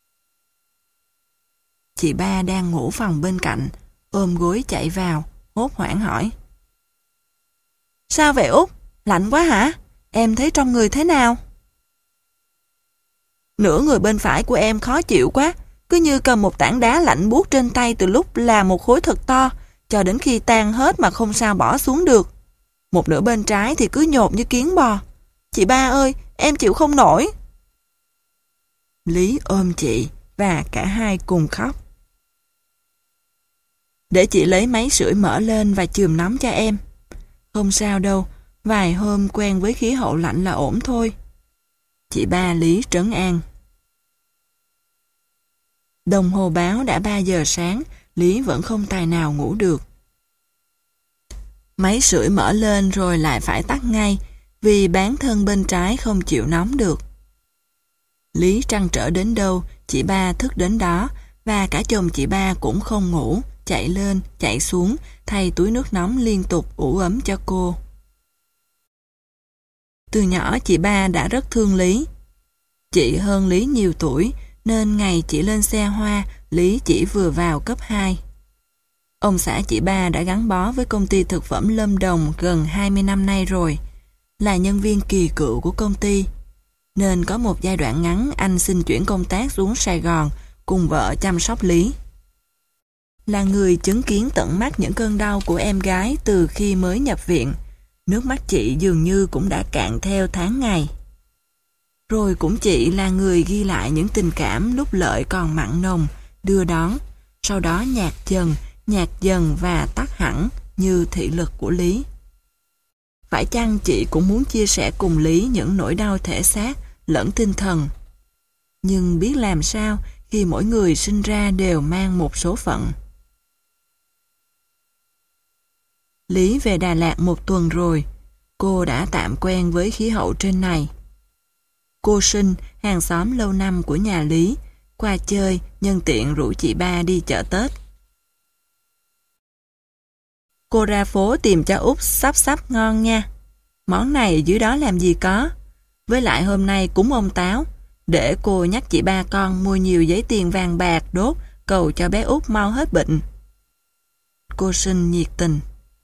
Chị ba đang ngủ phòng bên cạnh, ôm gối chạy vào, hốt hoảng hỏi. Sao vậy Út? Lạnh quá hả? Em thấy trong người thế nào? Nửa người bên phải của em khó chịu quá, cứ như cầm một tảng đá lạnh buốt trên tay từ lúc là một khối thật to, cho đến khi tan hết mà không sao bỏ xuống được. Một nửa bên trái thì cứ nhột như kiến bò. Chị ba ơi, em chịu không nổi. Lý ôm chị và cả hai cùng khóc. Để chị lấy máy sưởi mở lên và chườm nóng cho em. Không sao đâu, vài hôm quen với khí hậu lạnh là ổn thôi. Chị ba Lý trấn an. Đồng hồ báo đã ba giờ sáng, Lý vẫn không tài nào ngủ được. Máy sưởi mở lên rồi lại phải tắt ngay, vì bán thân bên trái không chịu nóng được. Lý trăn trở đến đâu, chị ba thức đến đó, và cả chồng chị ba cũng không ngủ, chạy lên, chạy xuống, thay túi nước nóng liên tục ủ ấm cho cô. Từ nhỏ chị ba đã rất thương Lý. Chị hơn Lý nhiều tuổi, nên ngày chị lên xe hoa, Lý chỉ vừa vào cấp hai. Ông xã chị ba đã gắn bó với công ty thực phẩm Lâm Đồng gần hai mươi năm nay rồi, là nhân viên kỳ cựu của công ty, nên có một giai đoạn ngắn anh xin chuyển công tác xuống Sài Gòn cùng vợ chăm sóc Lý. Là người chứng kiến tận mắt những cơn đau của em gái từ khi mới nhập viện, nước mắt chị dường như cũng đã cạn theo tháng ngày. Rồi cũng chị là người ghi lại những tình cảm lúc lợi còn mặn nồng, đưa đón, sau đó nhạt dần, nhạt dần và tắt hẳn như thị lực của Lý. Phải chăng chị cũng muốn chia sẻ cùng Lý những nỗi đau thể xác lẫn tinh thần? Nhưng biết làm sao khi mỗi người sinh ra đều mang một số phận. Lý về Đà Lạt một tuần rồi, cô đã tạm quen với khí hậu trên này. Cô Sinh, hàng xóm lâu năm của nhà Lý, qua chơi nhân tiện rủ chị ba đi chợ Tết. Cô ra phố tìm cho Út sắp sắp ngon nha. Món này dưới đó làm gì có. Với lại hôm nay cúng ông Táo, để cô nhắc chị ba con mua nhiều giấy tiền vàng bạc đốt, cầu cho bé Út mau hết bệnh. Cô Sinh nhiệt tình.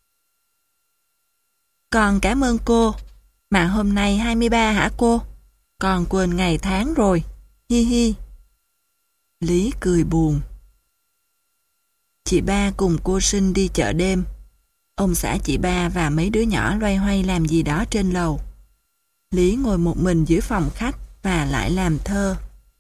Con cảm ơn cô. Mà hôm nay hai mươi ba hả cô? Con quên ngày tháng rồi. Hi hi. Lý cười buồn. Chị ba cùng cô Sinh đi chợ đêm. Ông xã chị ba và mấy đứa nhỏ loay hoay làm gì đó trên lầu. Lý ngồi một mình dưới phòng khách và lại làm thơ.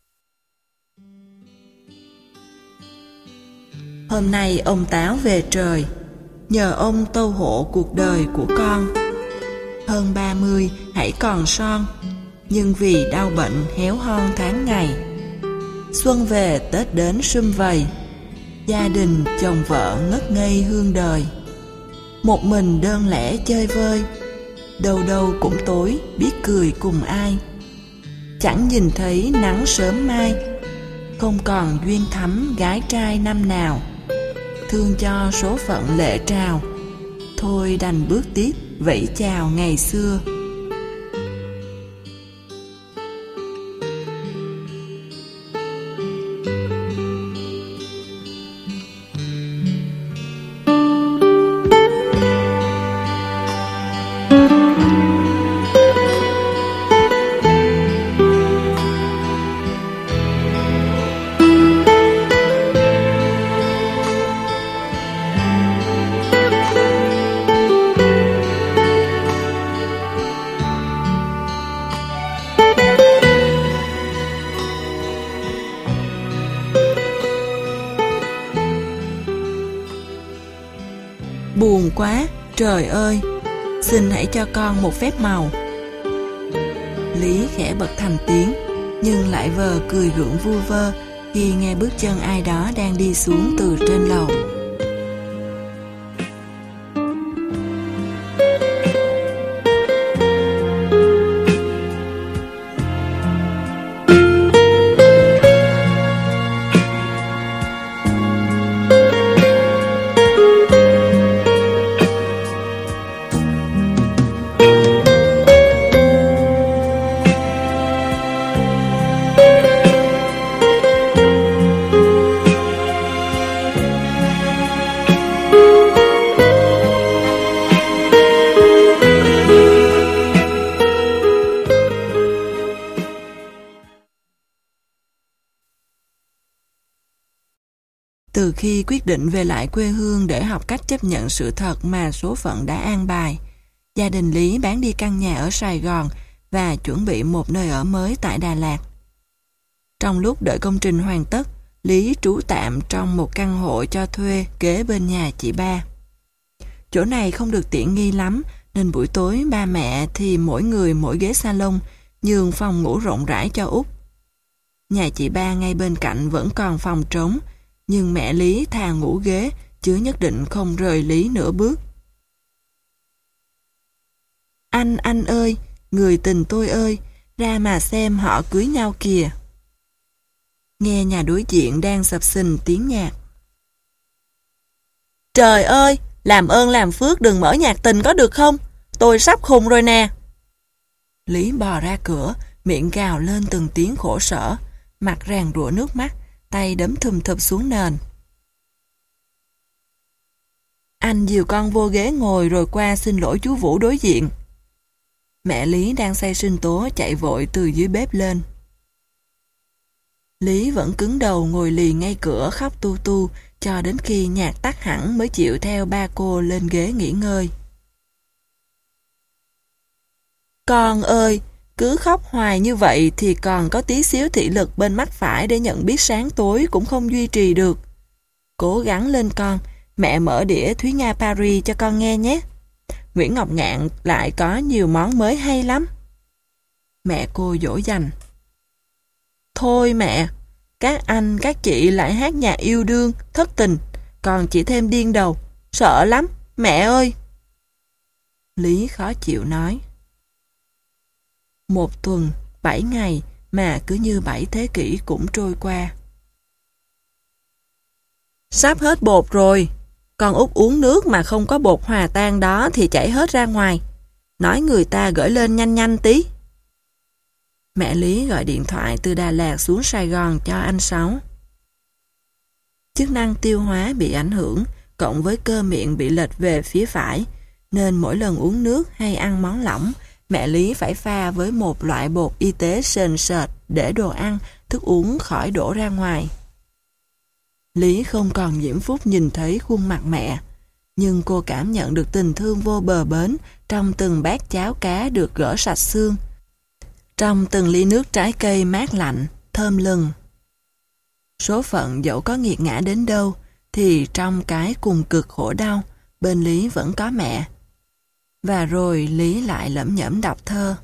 Hôm nay ông Táo về trời, nhờ ông tâu hộ cuộc đời của con. Hơn ba mươi hãy còn son, nhưng vì đau bệnh héo hon tháng ngày. Xuân về Tết đến sum vầy, gia đình chồng vợ ngất ngây hương đời. Một mình đơn lẻ chơi vơi, đâu đâu cũng tối biết cười cùng ai. Chẳng nhìn thấy nắng sớm mai, không còn duyên thắm gái trai năm nào. Thương cho số phận lệ trào, thôi đành bước tiếp vẫy chào ngày xưa. Buồn quá, trời ơi, xin hãy cho con một phép màu. Lý khẽ bật thành tiếng, nhưng lại vờ cười gượng vu vơ khi nghe bước chân ai đó đang đi xuống từ trên lầu. Từ khi quyết định về lại quê hương để học cách chấp nhận sự thật mà số phận đã an bài, gia đình Lý bán đi căn nhà ở Sài Gòn và chuẩn bị một nơi ở mới tại Đà Lạt. Trong lúc đợi công trình hoàn tất, Lý trú tạm trong một căn hộ cho thuê kế bên nhà chị ba. Chỗ này không được tiện nghi lắm, nên buổi tối ba mẹ thì mỗi người mỗi ghế salon, nhường phòng ngủ rộng rãi cho Út. Nhà chị ba ngay bên cạnh vẫn còn phòng trống, nhưng mẹ Lý thà ngủ ghế, chứ nhất định không rời Lý nửa bước. Anh, anh ơi, người tình tôi ơi, ra mà xem họ cưới nhau kìa. Nghe nhà đối diện đang sập sình tiếng nhạc. Trời ơi, làm ơn làm phước đừng mở nhạc tình có được không? Tôi sắp khùng rồi nè. Lý bò ra cửa, miệng gào lên từng tiếng khổ sở, mặt ràn rụa nước mắt, tay đấm thùm thụp xuống nền. Anh dìu con vô ghế ngồi rồi qua xin lỗi chú Vũ đối diện. Mẹ Lý đang xay sinh tố chạy vội từ dưới bếp lên. Lý vẫn cứng đầu ngồi lì ngay cửa khóc tu tu cho đến khi nhạc tắt hẳn mới chịu theo ba cô lên ghế nghỉ ngơi. Con ơi, cứ khóc hoài như vậy thì còn có tí xíu thị lực bên mắt phải để nhận biết sáng tối cũng không duy trì được. Cố gắng lên con, mẹ mở đĩa Thúy Nga Paris cho con nghe nhé. Nguyễn Ngọc Ngạn lại có nhiều món mới hay lắm. Mẹ cô dỗ dành. Thôi mẹ, các anh các chị lại hát nhạc yêu đương, thất tình, còn chỉ thêm điên đầu, sợ lắm, mẹ ơi. Lý khó chịu nói. Một tuần, bảy ngày mà cứ như bảy thế kỷ cũng trôi qua. Sắp hết bột rồi, con Út uống nước mà không có bột hòa tan đó thì chảy hết ra ngoài. Nói người ta gửi lên nhanh nhanh tí. Mẹ Lý gọi điện thoại từ Đà Lạt xuống Sài Gòn cho anh Sáu. Chức năng tiêu hóa bị ảnh hưởng, cộng với cơ miệng bị lệch về phía phải, nên mỗi lần uống nước hay ăn món lỏng, mẹ Lý phải pha với một loại bột y tế sền sệt để đồ ăn, thức uống khỏi đổ ra ngoài. Lý không còn nhiễm phúc nhìn thấy khuôn mặt mẹ, nhưng cô cảm nhận được tình thương vô bờ bến trong từng bát cháo cá được gỡ sạch xương, trong từng ly nước trái cây mát lạnh, thơm lừng. Số phận dẫu có nghiệt ngã đến đâu, thì trong cái cùng cực khổ đau, bên Lý vẫn có mẹ. Và rồi Lý lại lẩm nhẩm đọc thơ.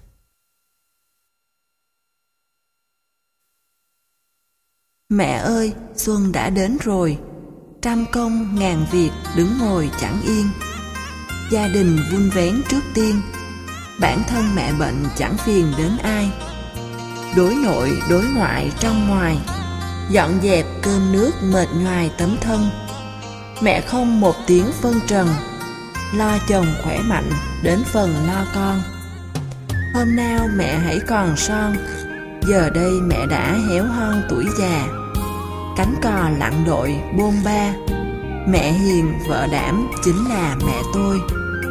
Mẹ ơi, xuân đã đến rồi, trăm công ngàn việc đứng ngồi chẳng yên. Gia đình vun vén trước tiên, bản thân mẹ bệnh chẳng phiền đến ai. Đối nội đối ngoại trong ngoài, dọn dẹp cơm nước mệt nhoài tấm thân. Mẹ không một tiếng phân trần, lo chồng khỏe mạnh đến phần lo con. Hôm nào mẹ hãy còn son, giờ đây mẹ đã héo hon tuổi già. Cánh cò lặn đội bôn ba, mẹ hiền vợ đảm chính là mẹ tôi.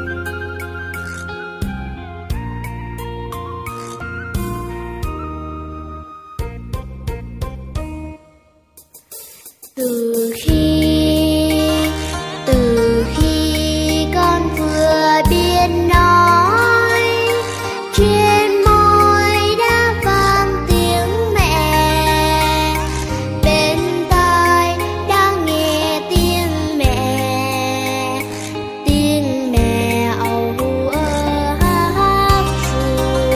Từ khi, từ khi con vừa biết nói, trên môi đã vang tiếng mẹ, bên tai đã nghe tiếng mẹ, tiếng mẹ âu ơ hát ru.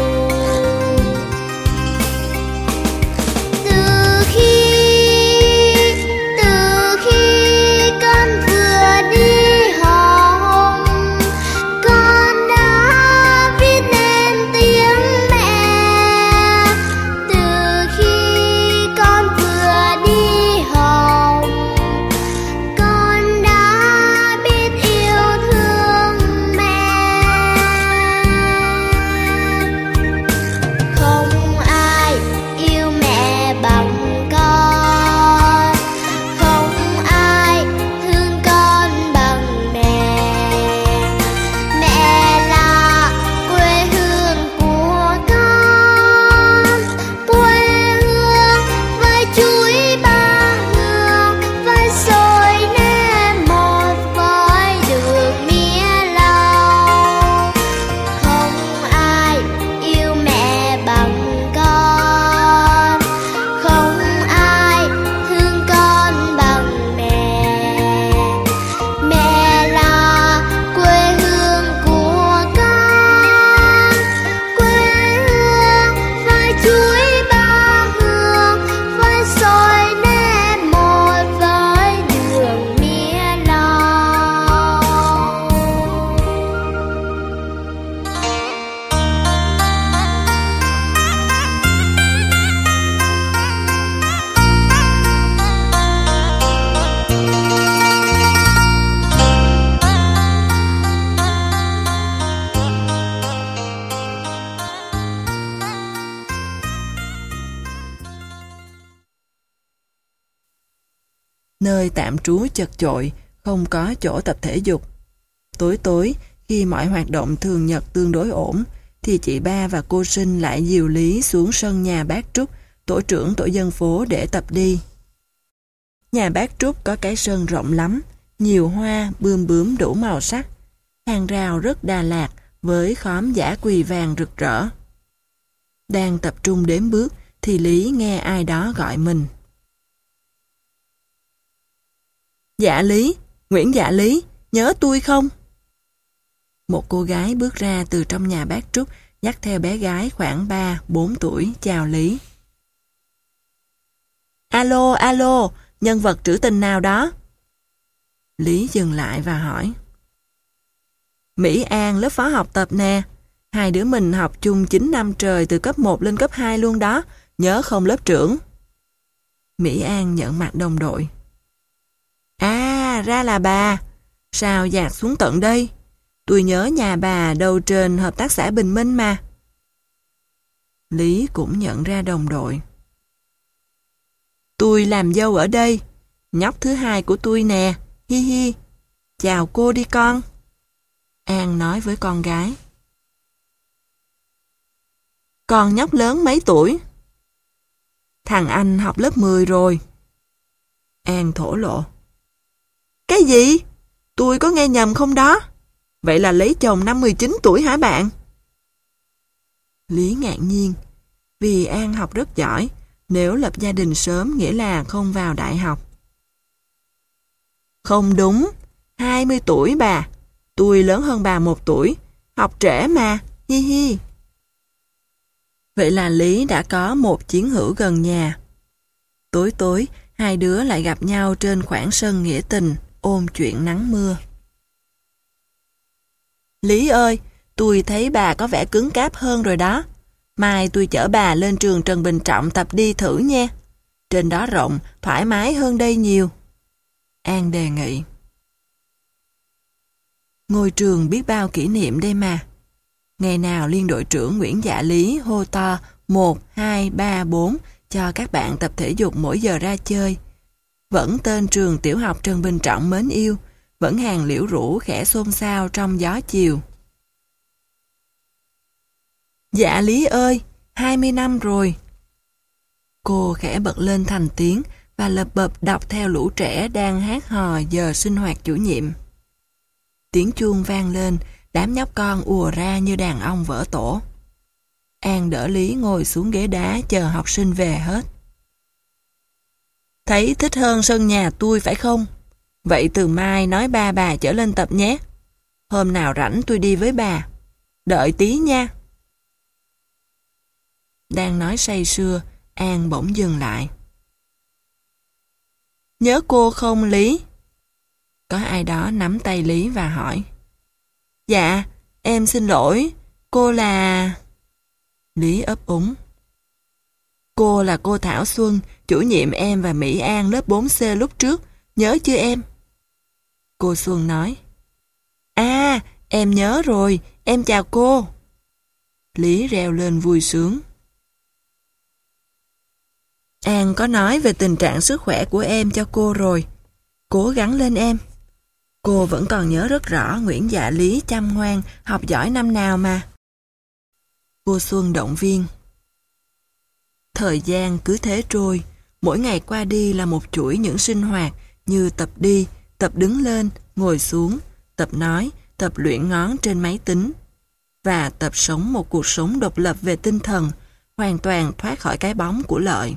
Từ khi, từ Nơi tạm trú chật chội, không có chỗ tập thể dục. Tối tối, khi mọi hoạt động thường nhật tương đối ổn, thì chị ba và cô Sinh lại dìu Lý xuống sân nhà bác Trúc, tổ trưởng tổ dân phố để tập đi. Nhà bác Trúc có cái sân rộng lắm, nhiều hoa, bươm bướm đủ màu sắc. Hàng rào rất Đà Lạt với khóm dã quỳ vàng rực rỡ. Đang tập trung đếm bước thì Lý nghe ai đó gọi mình. Dạ Lý, Nguyễn Dạ Lý, nhớ tôi không? Một cô gái bước ra từ trong nhà bác Trúc, dắt theo bé gái khoảng ba bốn tuổi chào Lý. Alo, alo, nhân vật trữ tình nào đó? Lý dừng lại và hỏi. Mỹ An lớp phó học tập nè, hai đứa mình học chung chín năm trời từ cấp một lên cấp hai luôn đó, nhớ không lớp trưởng? Mỹ An nhận mặt đồng đội. À, ra là bà, sao dạt xuống tận đây? Tôi nhớ nhà bà đâu trên hợp tác xã Bình Minh mà. Lý cũng nhận ra đồng đội. Tôi làm dâu ở đây, nhóc thứ hai của tôi nè, hi hi. Chào cô đi con. An nói với con gái. Con nhóc lớn mấy tuổi? Thằng anh học lớp mười rồi. An thổ lộ. Cái gì? Tôi có nghe nhầm không đó? Vậy là lấy chồng năm mười chín tuổi hả bạn? Lý ngạc nhiên, vì An học rất giỏi, nếu lập gia đình sớm nghĩa là không vào đại học. Không đúng, hai mươi tuổi bà, tôi lớn hơn bà một tuổi, học trễ mà, hi hi. Vậy là Lý đã có một chiến hữu gần nhà. Tối tối, hai đứa lại gặp nhau trên khoảng sân nghĩa tình, ôn chuyện nắng mưa. Lý ơi, tôi thấy bà có vẻ cứng cáp hơn rồi đó. Mai tôi chở bà lên trường Trần Bình Trọng tập đi thử nha. Trên đó rộng, thoải mái hơn đây nhiều. An đề nghị. Ngôi trường biết bao kỷ niệm đây mà. Ngày nào liên đội trưởng Nguyễn Dạ Lý hô to một, hai, ba, bốn cho các bạn tập thể dục mỗi giờ ra chơi. Vẫn tên trường tiểu học Trần Bình Trọng mến yêu, vẫn hàng liễu rũ khẽ xôn xao trong gió chiều. Dạ Lý ơi, hai mươi năm rồi. Cô khẽ bật lên thành tiếng và lập bập đọc theo lũ trẻ đang hát hò giờ sinh hoạt chủ nhiệm. Tiếng chuông vang lên, đám nhóc con ùa ra như đàn ong vỡ tổ. An đỡ Lý ngồi xuống ghế đá chờ học sinh về hết. Thấy thích hơn sân nhà tôi phải không? Vậy từ mai nói ba bà chở lên tập nhé. Hôm nào rảnh tôi đi với bà. Đợi tí nha. Đang nói say sưa, An bỗng dừng lại. Nhớ cô không Lý? Có ai đó nắm tay Lý và hỏi. Dạ, em xin lỗi, cô là... Lý ấp úng. Cô là cô Thảo Xuân, chủ nhiệm em và Mỹ An lớp bốn C lúc trước, nhớ chưa em? Cô Xuân nói. À, em nhớ rồi, em chào cô. Lý reo lên vui sướng. An có nói về tình trạng sức khỏe của em cho cô rồi. Cố gắng lên em. Cô vẫn còn nhớ rất rõ Nguyễn Dạ Lý chăm ngoan, học giỏi năm nào mà. Cô Xuân động viên. Thời gian cứ thế trôi, mỗi ngày qua đi là một chuỗi những sinh hoạt như tập đi, tập đứng lên, ngồi xuống, tập nói, tập luyện ngón trên máy tính và tập sống một cuộc sống độc lập về tinh thần, hoàn toàn thoát khỏi cái bóng của Lợi.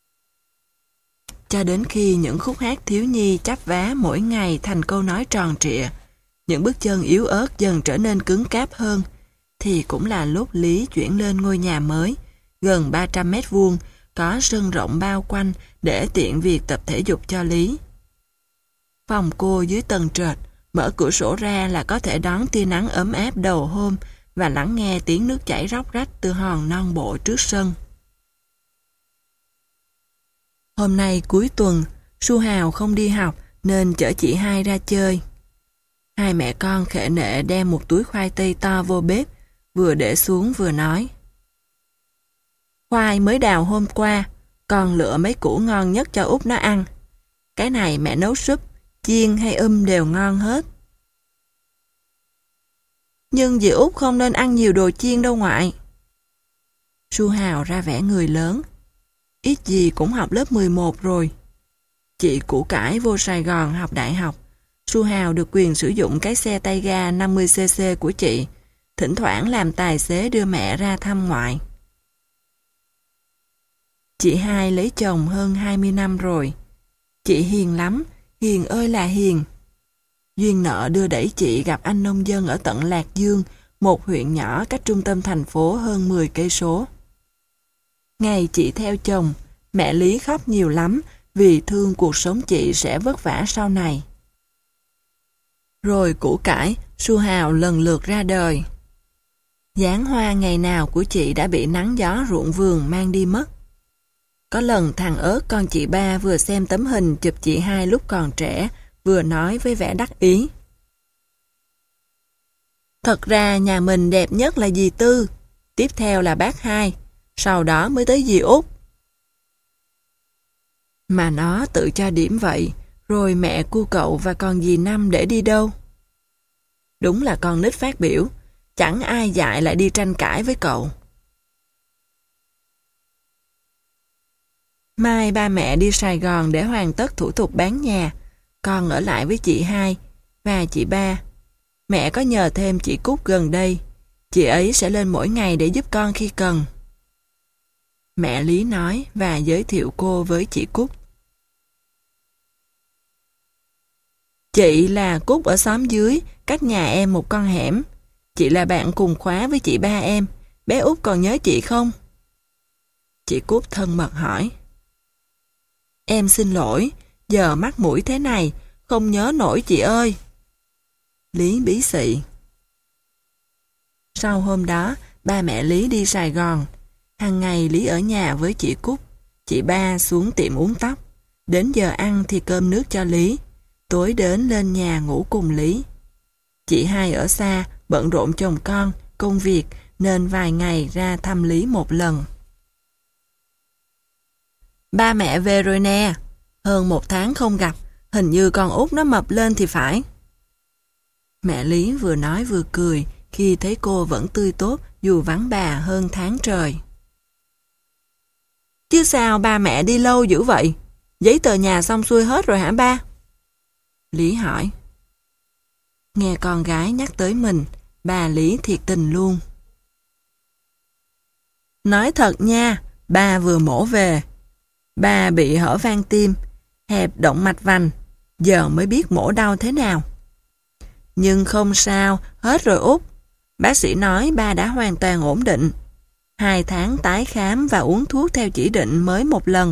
Cho đến khi những khúc hát thiếu nhi chắp vá mỗi ngày thành câu nói tròn trịa, những bước chân yếu ớt dần trở nên cứng cáp hơn, thì cũng là lúc Lý chuyển lên ngôi nhà mới, gần ba trăm mét vuông, có sân rộng bao quanh để tiện việc tập thể dục cho Lý. Phòng cô dưới tầng trệt, mở cửa sổ ra là có thể đón tia nắng ấm áp đầu hôm và lắng nghe tiếng nước chảy róc rách từ hòn non bộ trước sân. Hôm nay cuối tuần, Su Hào không đi học nên chở chị hai ra chơi. Hai mẹ con khệ nệ đem một túi khoai tây to vô bếp, vừa để xuống vừa nói. Khoai mới đào hôm qua, con lựa mấy củ ngon nhất cho Út nó ăn. Cái này mẹ nấu súp, chiên hay um đều ngon hết. Nhưng dì Út không nên ăn nhiều đồ chiên đâu ngoại. Su Hào ra vẻ người lớn. Ít gì cũng học lớp mười một rồi. Chị củ cải vô Sài Gòn học đại học. Su Hào được quyền sử dụng cái xe tay ga năm mươi xê xê của chị, thỉnh thoảng làm tài xế đưa mẹ ra thăm ngoại. Chị hai lấy chồng hơn hai mươi năm rồi. Chị hiền lắm, hiền ơi là hiền. Duyên nợ đưa đẩy chị gặp anh nông dân ở tận Lạc Dương, một huyện nhỏ cách trung tâm thành phố hơn mười cây số. Ngày chị theo chồng, mẹ Lý khóc nhiều lắm vì thương cuộc sống chị sẽ vất vả sau này. Rồi củ cải, Su Hào lần lượt ra đời. Giáng hoa ngày nào của chị đã bị nắng gió ruộng vườn mang đi mất. Có lần thằng ớt con chị ba vừa xem tấm hình chụp chị hai lúc còn trẻ, vừa nói với vẻ đắc ý. Thật ra nhà mình đẹp nhất là dì Tư, tiếp theo là bác hai, sau đó mới tới dì Út. Mà nó tự cho điểm vậy, rồi mẹ cu cậu và con dì Năm để đi đâu? Đúng là con nít phát biểu, chẳng ai dạy lại đi tranh cãi với cậu. Mai ba mẹ đi Sài Gòn để hoàn tất thủ tục bán nhà, con ở lại với chị hai và chị ba. Mẹ có nhờ thêm chị Cúc gần đây, chị ấy sẽ lên mỗi ngày để giúp con khi cần. Mẹ Lý nói và giới thiệu cô với chị Cúc. Chị là Cúc ở xóm dưới, cách nhà em một con hẻm. Chị là bạn cùng khóa với chị ba em, bé Út còn nhớ chị không? Chị Cúc thân mật hỏi. Em xin lỗi, giờ mắt mũi thế này, không nhớ nổi chị ơi. Lý bí xị. Sau hôm đó, ba mẹ Lý đi Sài Gòn. Hàng ngày Lý ở nhà với chị Cúc, chị ba xuống tiệm uống tóc. Đến giờ ăn thì cơm nước cho Lý, tối đến lên nhà ngủ cùng Lý. Chị hai ở xa, bận rộn chồng con, công việc, nên vài ngày ra thăm Lý một lần. Ba mẹ về rồi nè, hơn một tháng không gặp, hình như con Út nó mập lên thì phải. Mẹ Lý vừa nói vừa cười khi thấy cô vẫn tươi tốt dù vắng bà hơn tháng trời. Chứ sao ba mẹ đi lâu dữ vậy? Giấy tờ nhà xong xuôi hết rồi hả ba? Lý hỏi. Nghe con gái nhắc tới mình, bà Lý thiệt tình luôn. Nói thật nha, ba vừa mổ về. Ba bị hở van tim, hẹp động mạch vành, giờ mới biết mổ đau thế nào. Nhưng không sao, hết rồi Út. Bác sĩ nói ba đã hoàn toàn ổn định. Hai tháng tái khám và uống thuốc theo chỉ định mới một lần.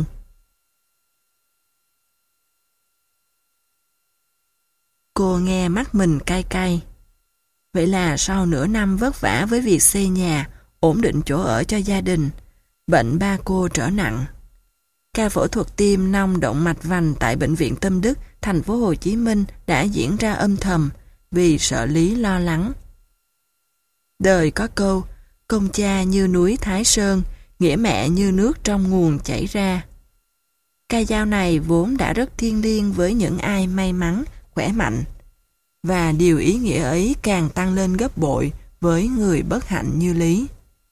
Cô nghe mắt mình cay cay. Vậy là sau nửa năm vất vả với việc xây nhà, ổn định chỗ ở cho gia đình, bệnh ba cô trở nặng. Ca phẫu thuật tim nong động mạch vành tại Bệnh viện Tâm Đức, thành phố Hồ Chí Minh đã diễn ra âm thầm vì sợ Lý lo lắng. Đời có câu, công cha như núi Thái Sơn, nghĩa mẹ như nước trong nguồn chảy ra. Ca dao này vốn đã rất thiêng liêng với những ai may mắn, khỏe mạnh. Và điều ý nghĩa ấy càng tăng lên gấp bội với người bất hạnh như Lý.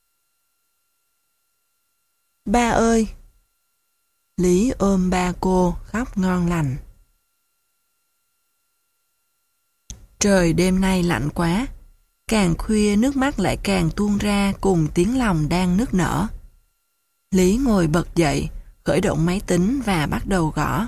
Ba ơi! Lý ôm ba cô khóc ngon lành. Trời đêm nay lạnh quá, càng khuya nước mắt lại càng tuôn ra cùng tiếng lòng đang nức nở. Lý ngồi bật dậy, khởi động máy tính và bắt đầu gõ.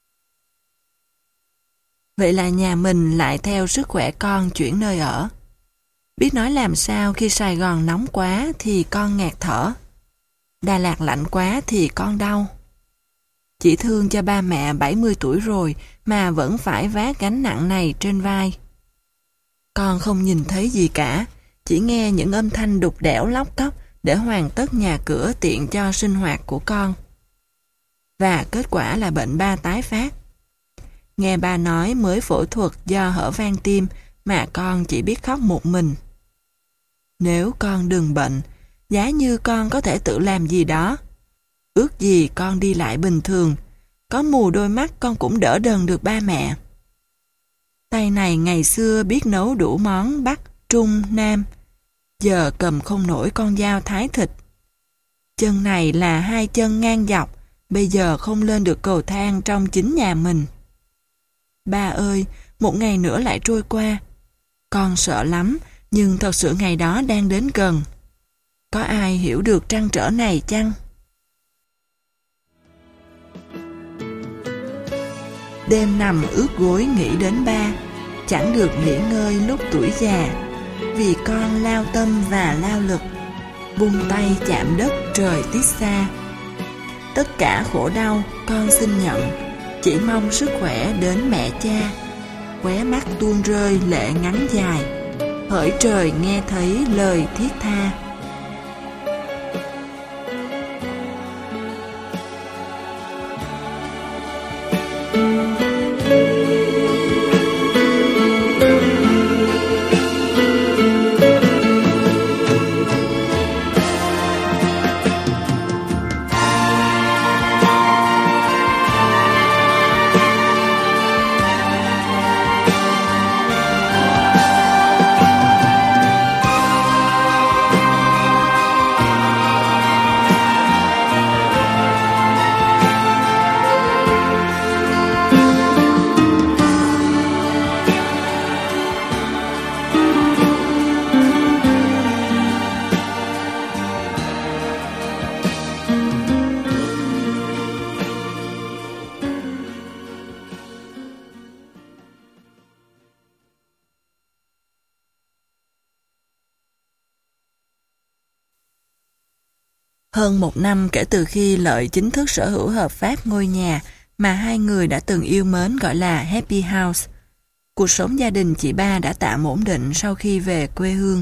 Vậy là nhà mình lại theo sức khỏe con chuyển nơi ở. Biết nói làm sao khi Sài Gòn nóng quá thì con ngạt thở. Đà Lạt lạnh quá thì con đau. Chỉ thương cho ba mẹ bảy mươi tuổi rồi mà vẫn phải vác gánh nặng này trên vai. Con không nhìn thấy gì cả, chỉ nghe những âm thanh đục đẽo lóc cóc để hoàn tất nhà cửa tiện cho sinh hoạt của con. Và kết quả là bệnh ba tái phát. Nghe ba nói mới phẫu thuật do hở van tim mà con chỉ biết khóc một mình. Nếu con đừng bệnh, giá như con có thể tự làm gì đó. Ước gì con đi lại bình thường, Có mù đôi mắt con cũng đỡ đần được ba mẹ. Tay này ngày xưa biết nấu đủ món Bắc, Trung, Nam. Giờ cầm không nổi con dao thái thịt. Chân này là hai chân ngang dọc, bây giờ không lên được cầu thang trong chính nhà mình. Ba ơi, một ngày nữa lại trôi qua. Con sợ lắm, nhưng thật sự ngày đó đang đến gần. Có ai hiểu được trăn trở này chăng? Đêm nằm ướt gối nghĩ đến ba, chẳng được nghỉ ngơi lúc tuổi già, vì con lao tâm và lao lực, buông tay chạm đất trời tiết xa. Tất cả khổ đau con xin nhận, chỉ mong sức khỏe đến mẹ cha. Khóe mắt tuôn rơi lệ ngắn dài, hỡi trời nghe thấy lời thiết tha. Hơn một năm kể từ khi Lợi chính thức sở hữu hợp pháp ngôi nhà mà hai người đã từng yêu mến gọi là Happy House, cuộc sống gia đình chị ba đã tạm ổn định sau khi về quê hương.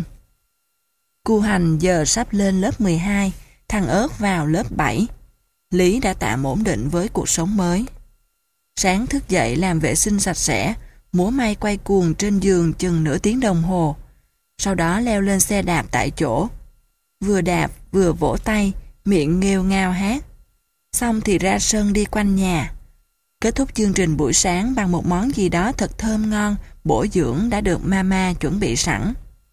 Cu Hành giờ sắp lên lớp mười hai, thằng Ớt vào lớp bảy. Lý đã tạm ổn định với cuộc sống mới. Sáng thức dậy làm vệ sinh sạch sẽ, múa may quay cuồng trên giường chừng nửa tiếng đồng hồ. Sau đó leo lên xe đạp tại chỗ. Vừa đạp vừa vỗ tay, miệng nghêu ngao hát. Xong thì ra sân đi quanh nhà. Kết thúc chương trình buổi sáng bằng một món gì đó thật thơm ngon, bổ dưỡng đã được mama chuẩn bị sẵn.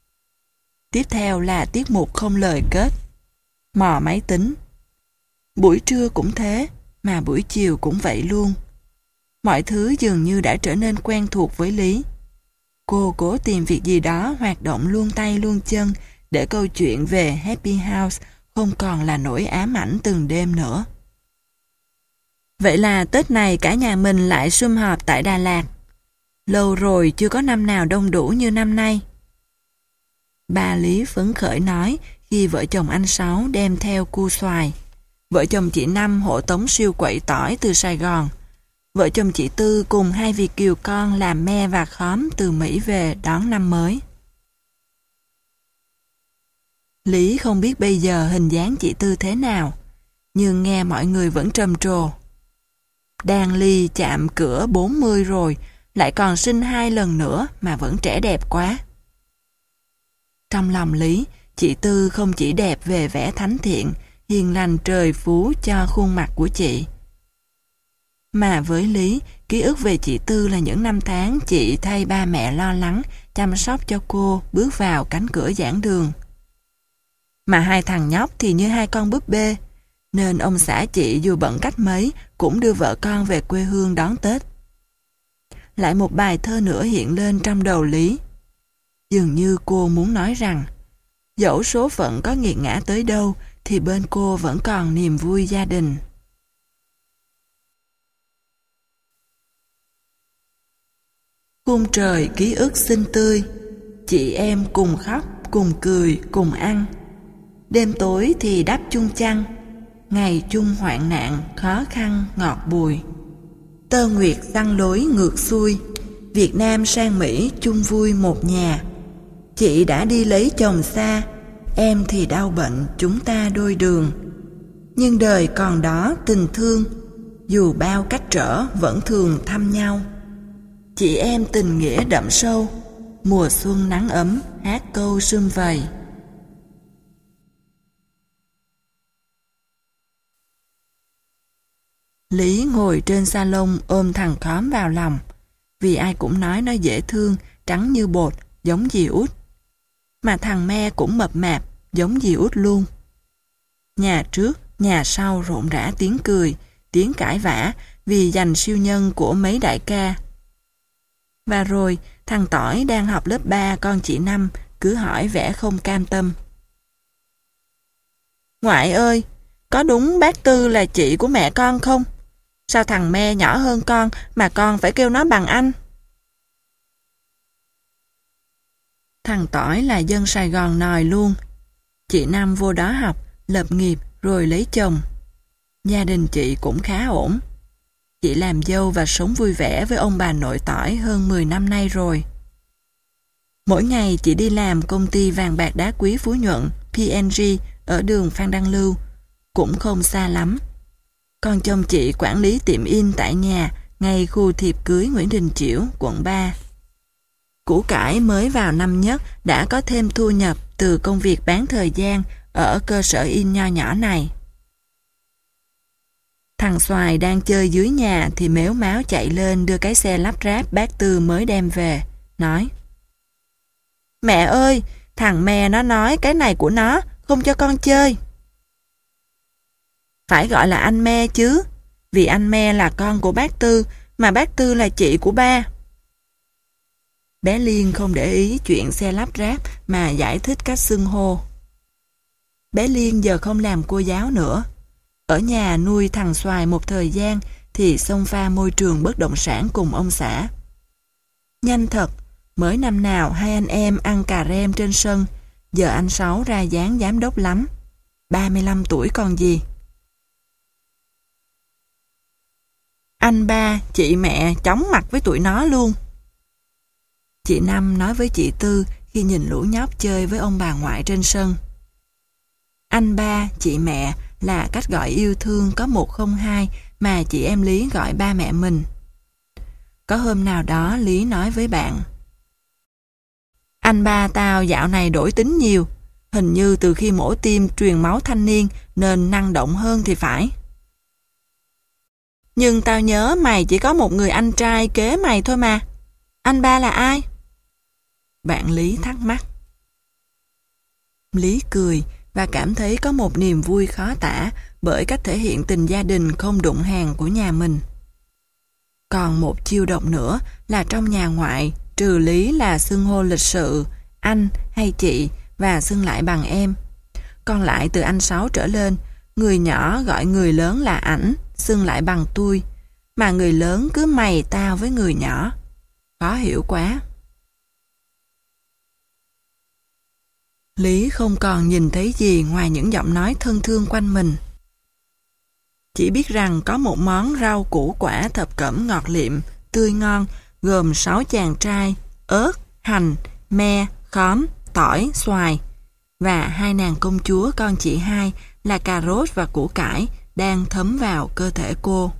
Tiếp theo là tiết mục không lời kết, mò máy tính. Buổi trưa cũng thế, mà buổi chiều cũng vậy luôn. Mọi thứ dường như đã trở nên quen thuộc với Lý. Cô cố tìm việc gì đó hoạt động luôn tay luôn chân để câu chuyện về Happy House không còn là nỗi ám ảnh từng đêm nữa. Vậy là Tết này cả nhà mình lại sum họp tại Đà Lạt. Lâu rồi chưa có năm nào đông đủ như năm nay. Ba Lý phấn khởi nói khi vợ chồng anh Sáu đem theo cua xoài. Vợ chồng chị Năm hộ tống siêu quậy tỏi từ Sài Gòn. Vợ chồng chị Tư cùng hai Việt kiều con làm me và khóm từ Mỹ về đón năm mới. Lý không biết bây giờ hình dáng chị Tư thế nào, nhưng nghe mọi người vẫn trầm trồ. Đan Ly chạm cửa bốn mươi rồi, lại còn sinh hai lần nữa mà vẫn trẻ đẹp quá. Trong lòng Lý, chị Tư không chỉ đẹp về vẻ thánh thiện, hiền lành trời phú cho khuôn mặt của chị. Mà với Lý, ký ức về chị Tư là những năm tháng chị thay ba mẹ lo lắng, chăm sóc cho cô bước vào cánh cửa giảng đường. Mà hai thằng nhóc thì như hai con búp bê, nên ông xã chị dù bận cách mấy cũng đưa vợ con về quê hương đón Tết. Lại một bài thơ nữa hiện lên trong đầu Lý. Dường như cô muốn nói rằng, dẫu số phận có nghiệt ngã tới đâu thì bên cô vẫn còn niềm vui gia đình. Khung trời ký ức xinh tươi, chị em cùng khóc, cùng cười, cùng ăn. Đêm tối thì đắp chung chăn, ngày chung hoạn nạn, khó khăn, ngọt bùi. Tơ nguyệt giăng lối ngược xuôi, Việt Nam sang Mỹ chung vui một nhà. Chị đã đi lấy chồng xa, em thì đau bệnh chúng ta đôi đường. Nhưng đời còn đó tình thương, dù bao cách trở vẫn thường thăm nhau. Chị em tình nghĩa đậm sâu, mùa xuân nắng ấm hát câu sum vầy. Lý ngồi trên salon ôm thằng khóm vào lòng, vì ai cũng nói nó dễ thương, trắng như bột, giống dì Út. Mà thằng Me cũng mập mạp, giống dì Út luôn. Nhà trước, nhà sau rộn rã tiếng cười, tiếng cãi vã vì giành siêu nhân của mấy đại ca. Và rồi, thằng Tỏi đang học lớp ba con chị Năm cứ hỏi vẻ không cam tâm. Ngoại ơi, có đúng bác Tư là chị của mẹ con không? Sao thằng Me nhỏ hơn con mà con phải kêu nó bằng anh? Thằng Tỏi là dân Sài Gòn nòi luôn. Chị Năm vô đó học, lập nghiệp rồi lấy chồng. Gia đình chị cũng khá ổn. Chị làm dâu và sống vui vẻ với ông bà nội Tỏi hơn mười năm nay rồi. Mỗi ngày chị đi làm công ty vàng bạc đá quý Phú Nhuận, pê en giê ở đường Phan Đăng Lưu, cũng không xa lắm. Còn chồng chị quản lý tiệm in tại nhà ngay khu thiệp cưới Nguyễn Đình Chiểu, quận ba. Củ cải mới vào năm nhất đã có thêm thu nhập từ công việc bán thời gian ở cơ sở in nho nhỏ này. Thằng Xoài đang chơi dưới nhà thì mếu máo chạy lên đưa cái xe lắp ráp bác Tư mới đem về, nói: Mẹ ơi, thằng Me nó nói cái này của nó, không cho con chơi. Phải gọi là anh Me chứ, vì anh Me là con của bác Tư, mà bác Tư là chị của ba. Bé Liên không để ý chuyện xe lắp ráp mà giải thích cách xưng hô. Bé Liên giờ không làm cô giáo nữa. Ở nhà nuôi thằng Xoài một thời gian thì xông pha môi trường bất động sản cùng ông xã. Nhanh thật, mới năm nào hai anh em ăn cà rem trên sân, giờ anh Sáu ra dáng giám đốc lắm. ba mươi lăm tuổi còn gì. Anh ba, chị mẹ chóng mặt với tụi nó luôn. Chị Năm nói với chị Tư khi nhìn lũ nhóc chơi với ông bà ngoại trên sân. Anh ba, chị mẹ là cách gọi yêu thương có một không hai mà chị em Lý gọi ba mẹ mình. Có hôm nào đó Lý nói với bạn: Anh ba tao dạo này đổi tính nhiều, hình như từ khi mổ tim truyền máu thanh niên nên năng động hơn thì phải. Nhưng tao nhớ mày chỉ có một người anh trai kế mày thôi mà. Anh ba là ai? Bạn Lý thắc mắc. Lý cười và cảm thấy có một niềm vui khó tả bởi cách thể hiện tình gia đình không đụng hàng của nhà mình. Còn một chiêu độc nữa là trong nhà ngoại, trừ Lý là xưng hô lịch sự, anh hay chị và xưng lại bằng em. Còn lại từ anh Sáu trở lên, người nhỏ gọi người lớn là ảnh, xưng lại bằng tôi, mà người lớn cứ mày tao với người nhỏ. Khó hiểu quá. Lý không còn nhìn thấy gì ngoài những giọng nói thân thương quanh mình. Chỉ biết rằng có một món rau củ quả thập cẩm ngọt liệm, tươi ngon, gồm sáu chàng trai, ớt, hành, me, khóm, tỏi, xoài, và hai nàng công chúa con chị hai là cà rốt và củ cải đang thấm vào cơ thể cô.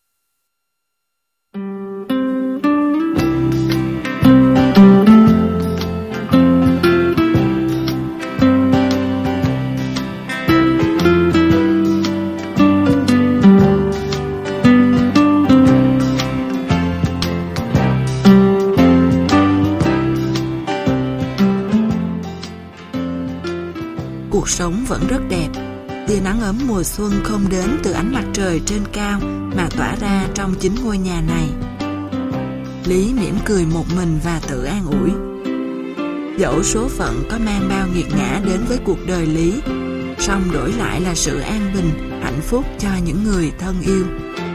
Cuộc sống vẫn rất đẹp. Tia nắng ấm mùa xuân không đến từ ánh mặt trời trên cao mà tỏa ra trong chính ngôi nhà này. Lý mỉm cười một mình và tự an ủi. Dẫu số phận có mang bao nghiệt ngã đến với cuộc đời Lý, song đổi lại là sự an bình, hạnh phúc cho những người thân yêu.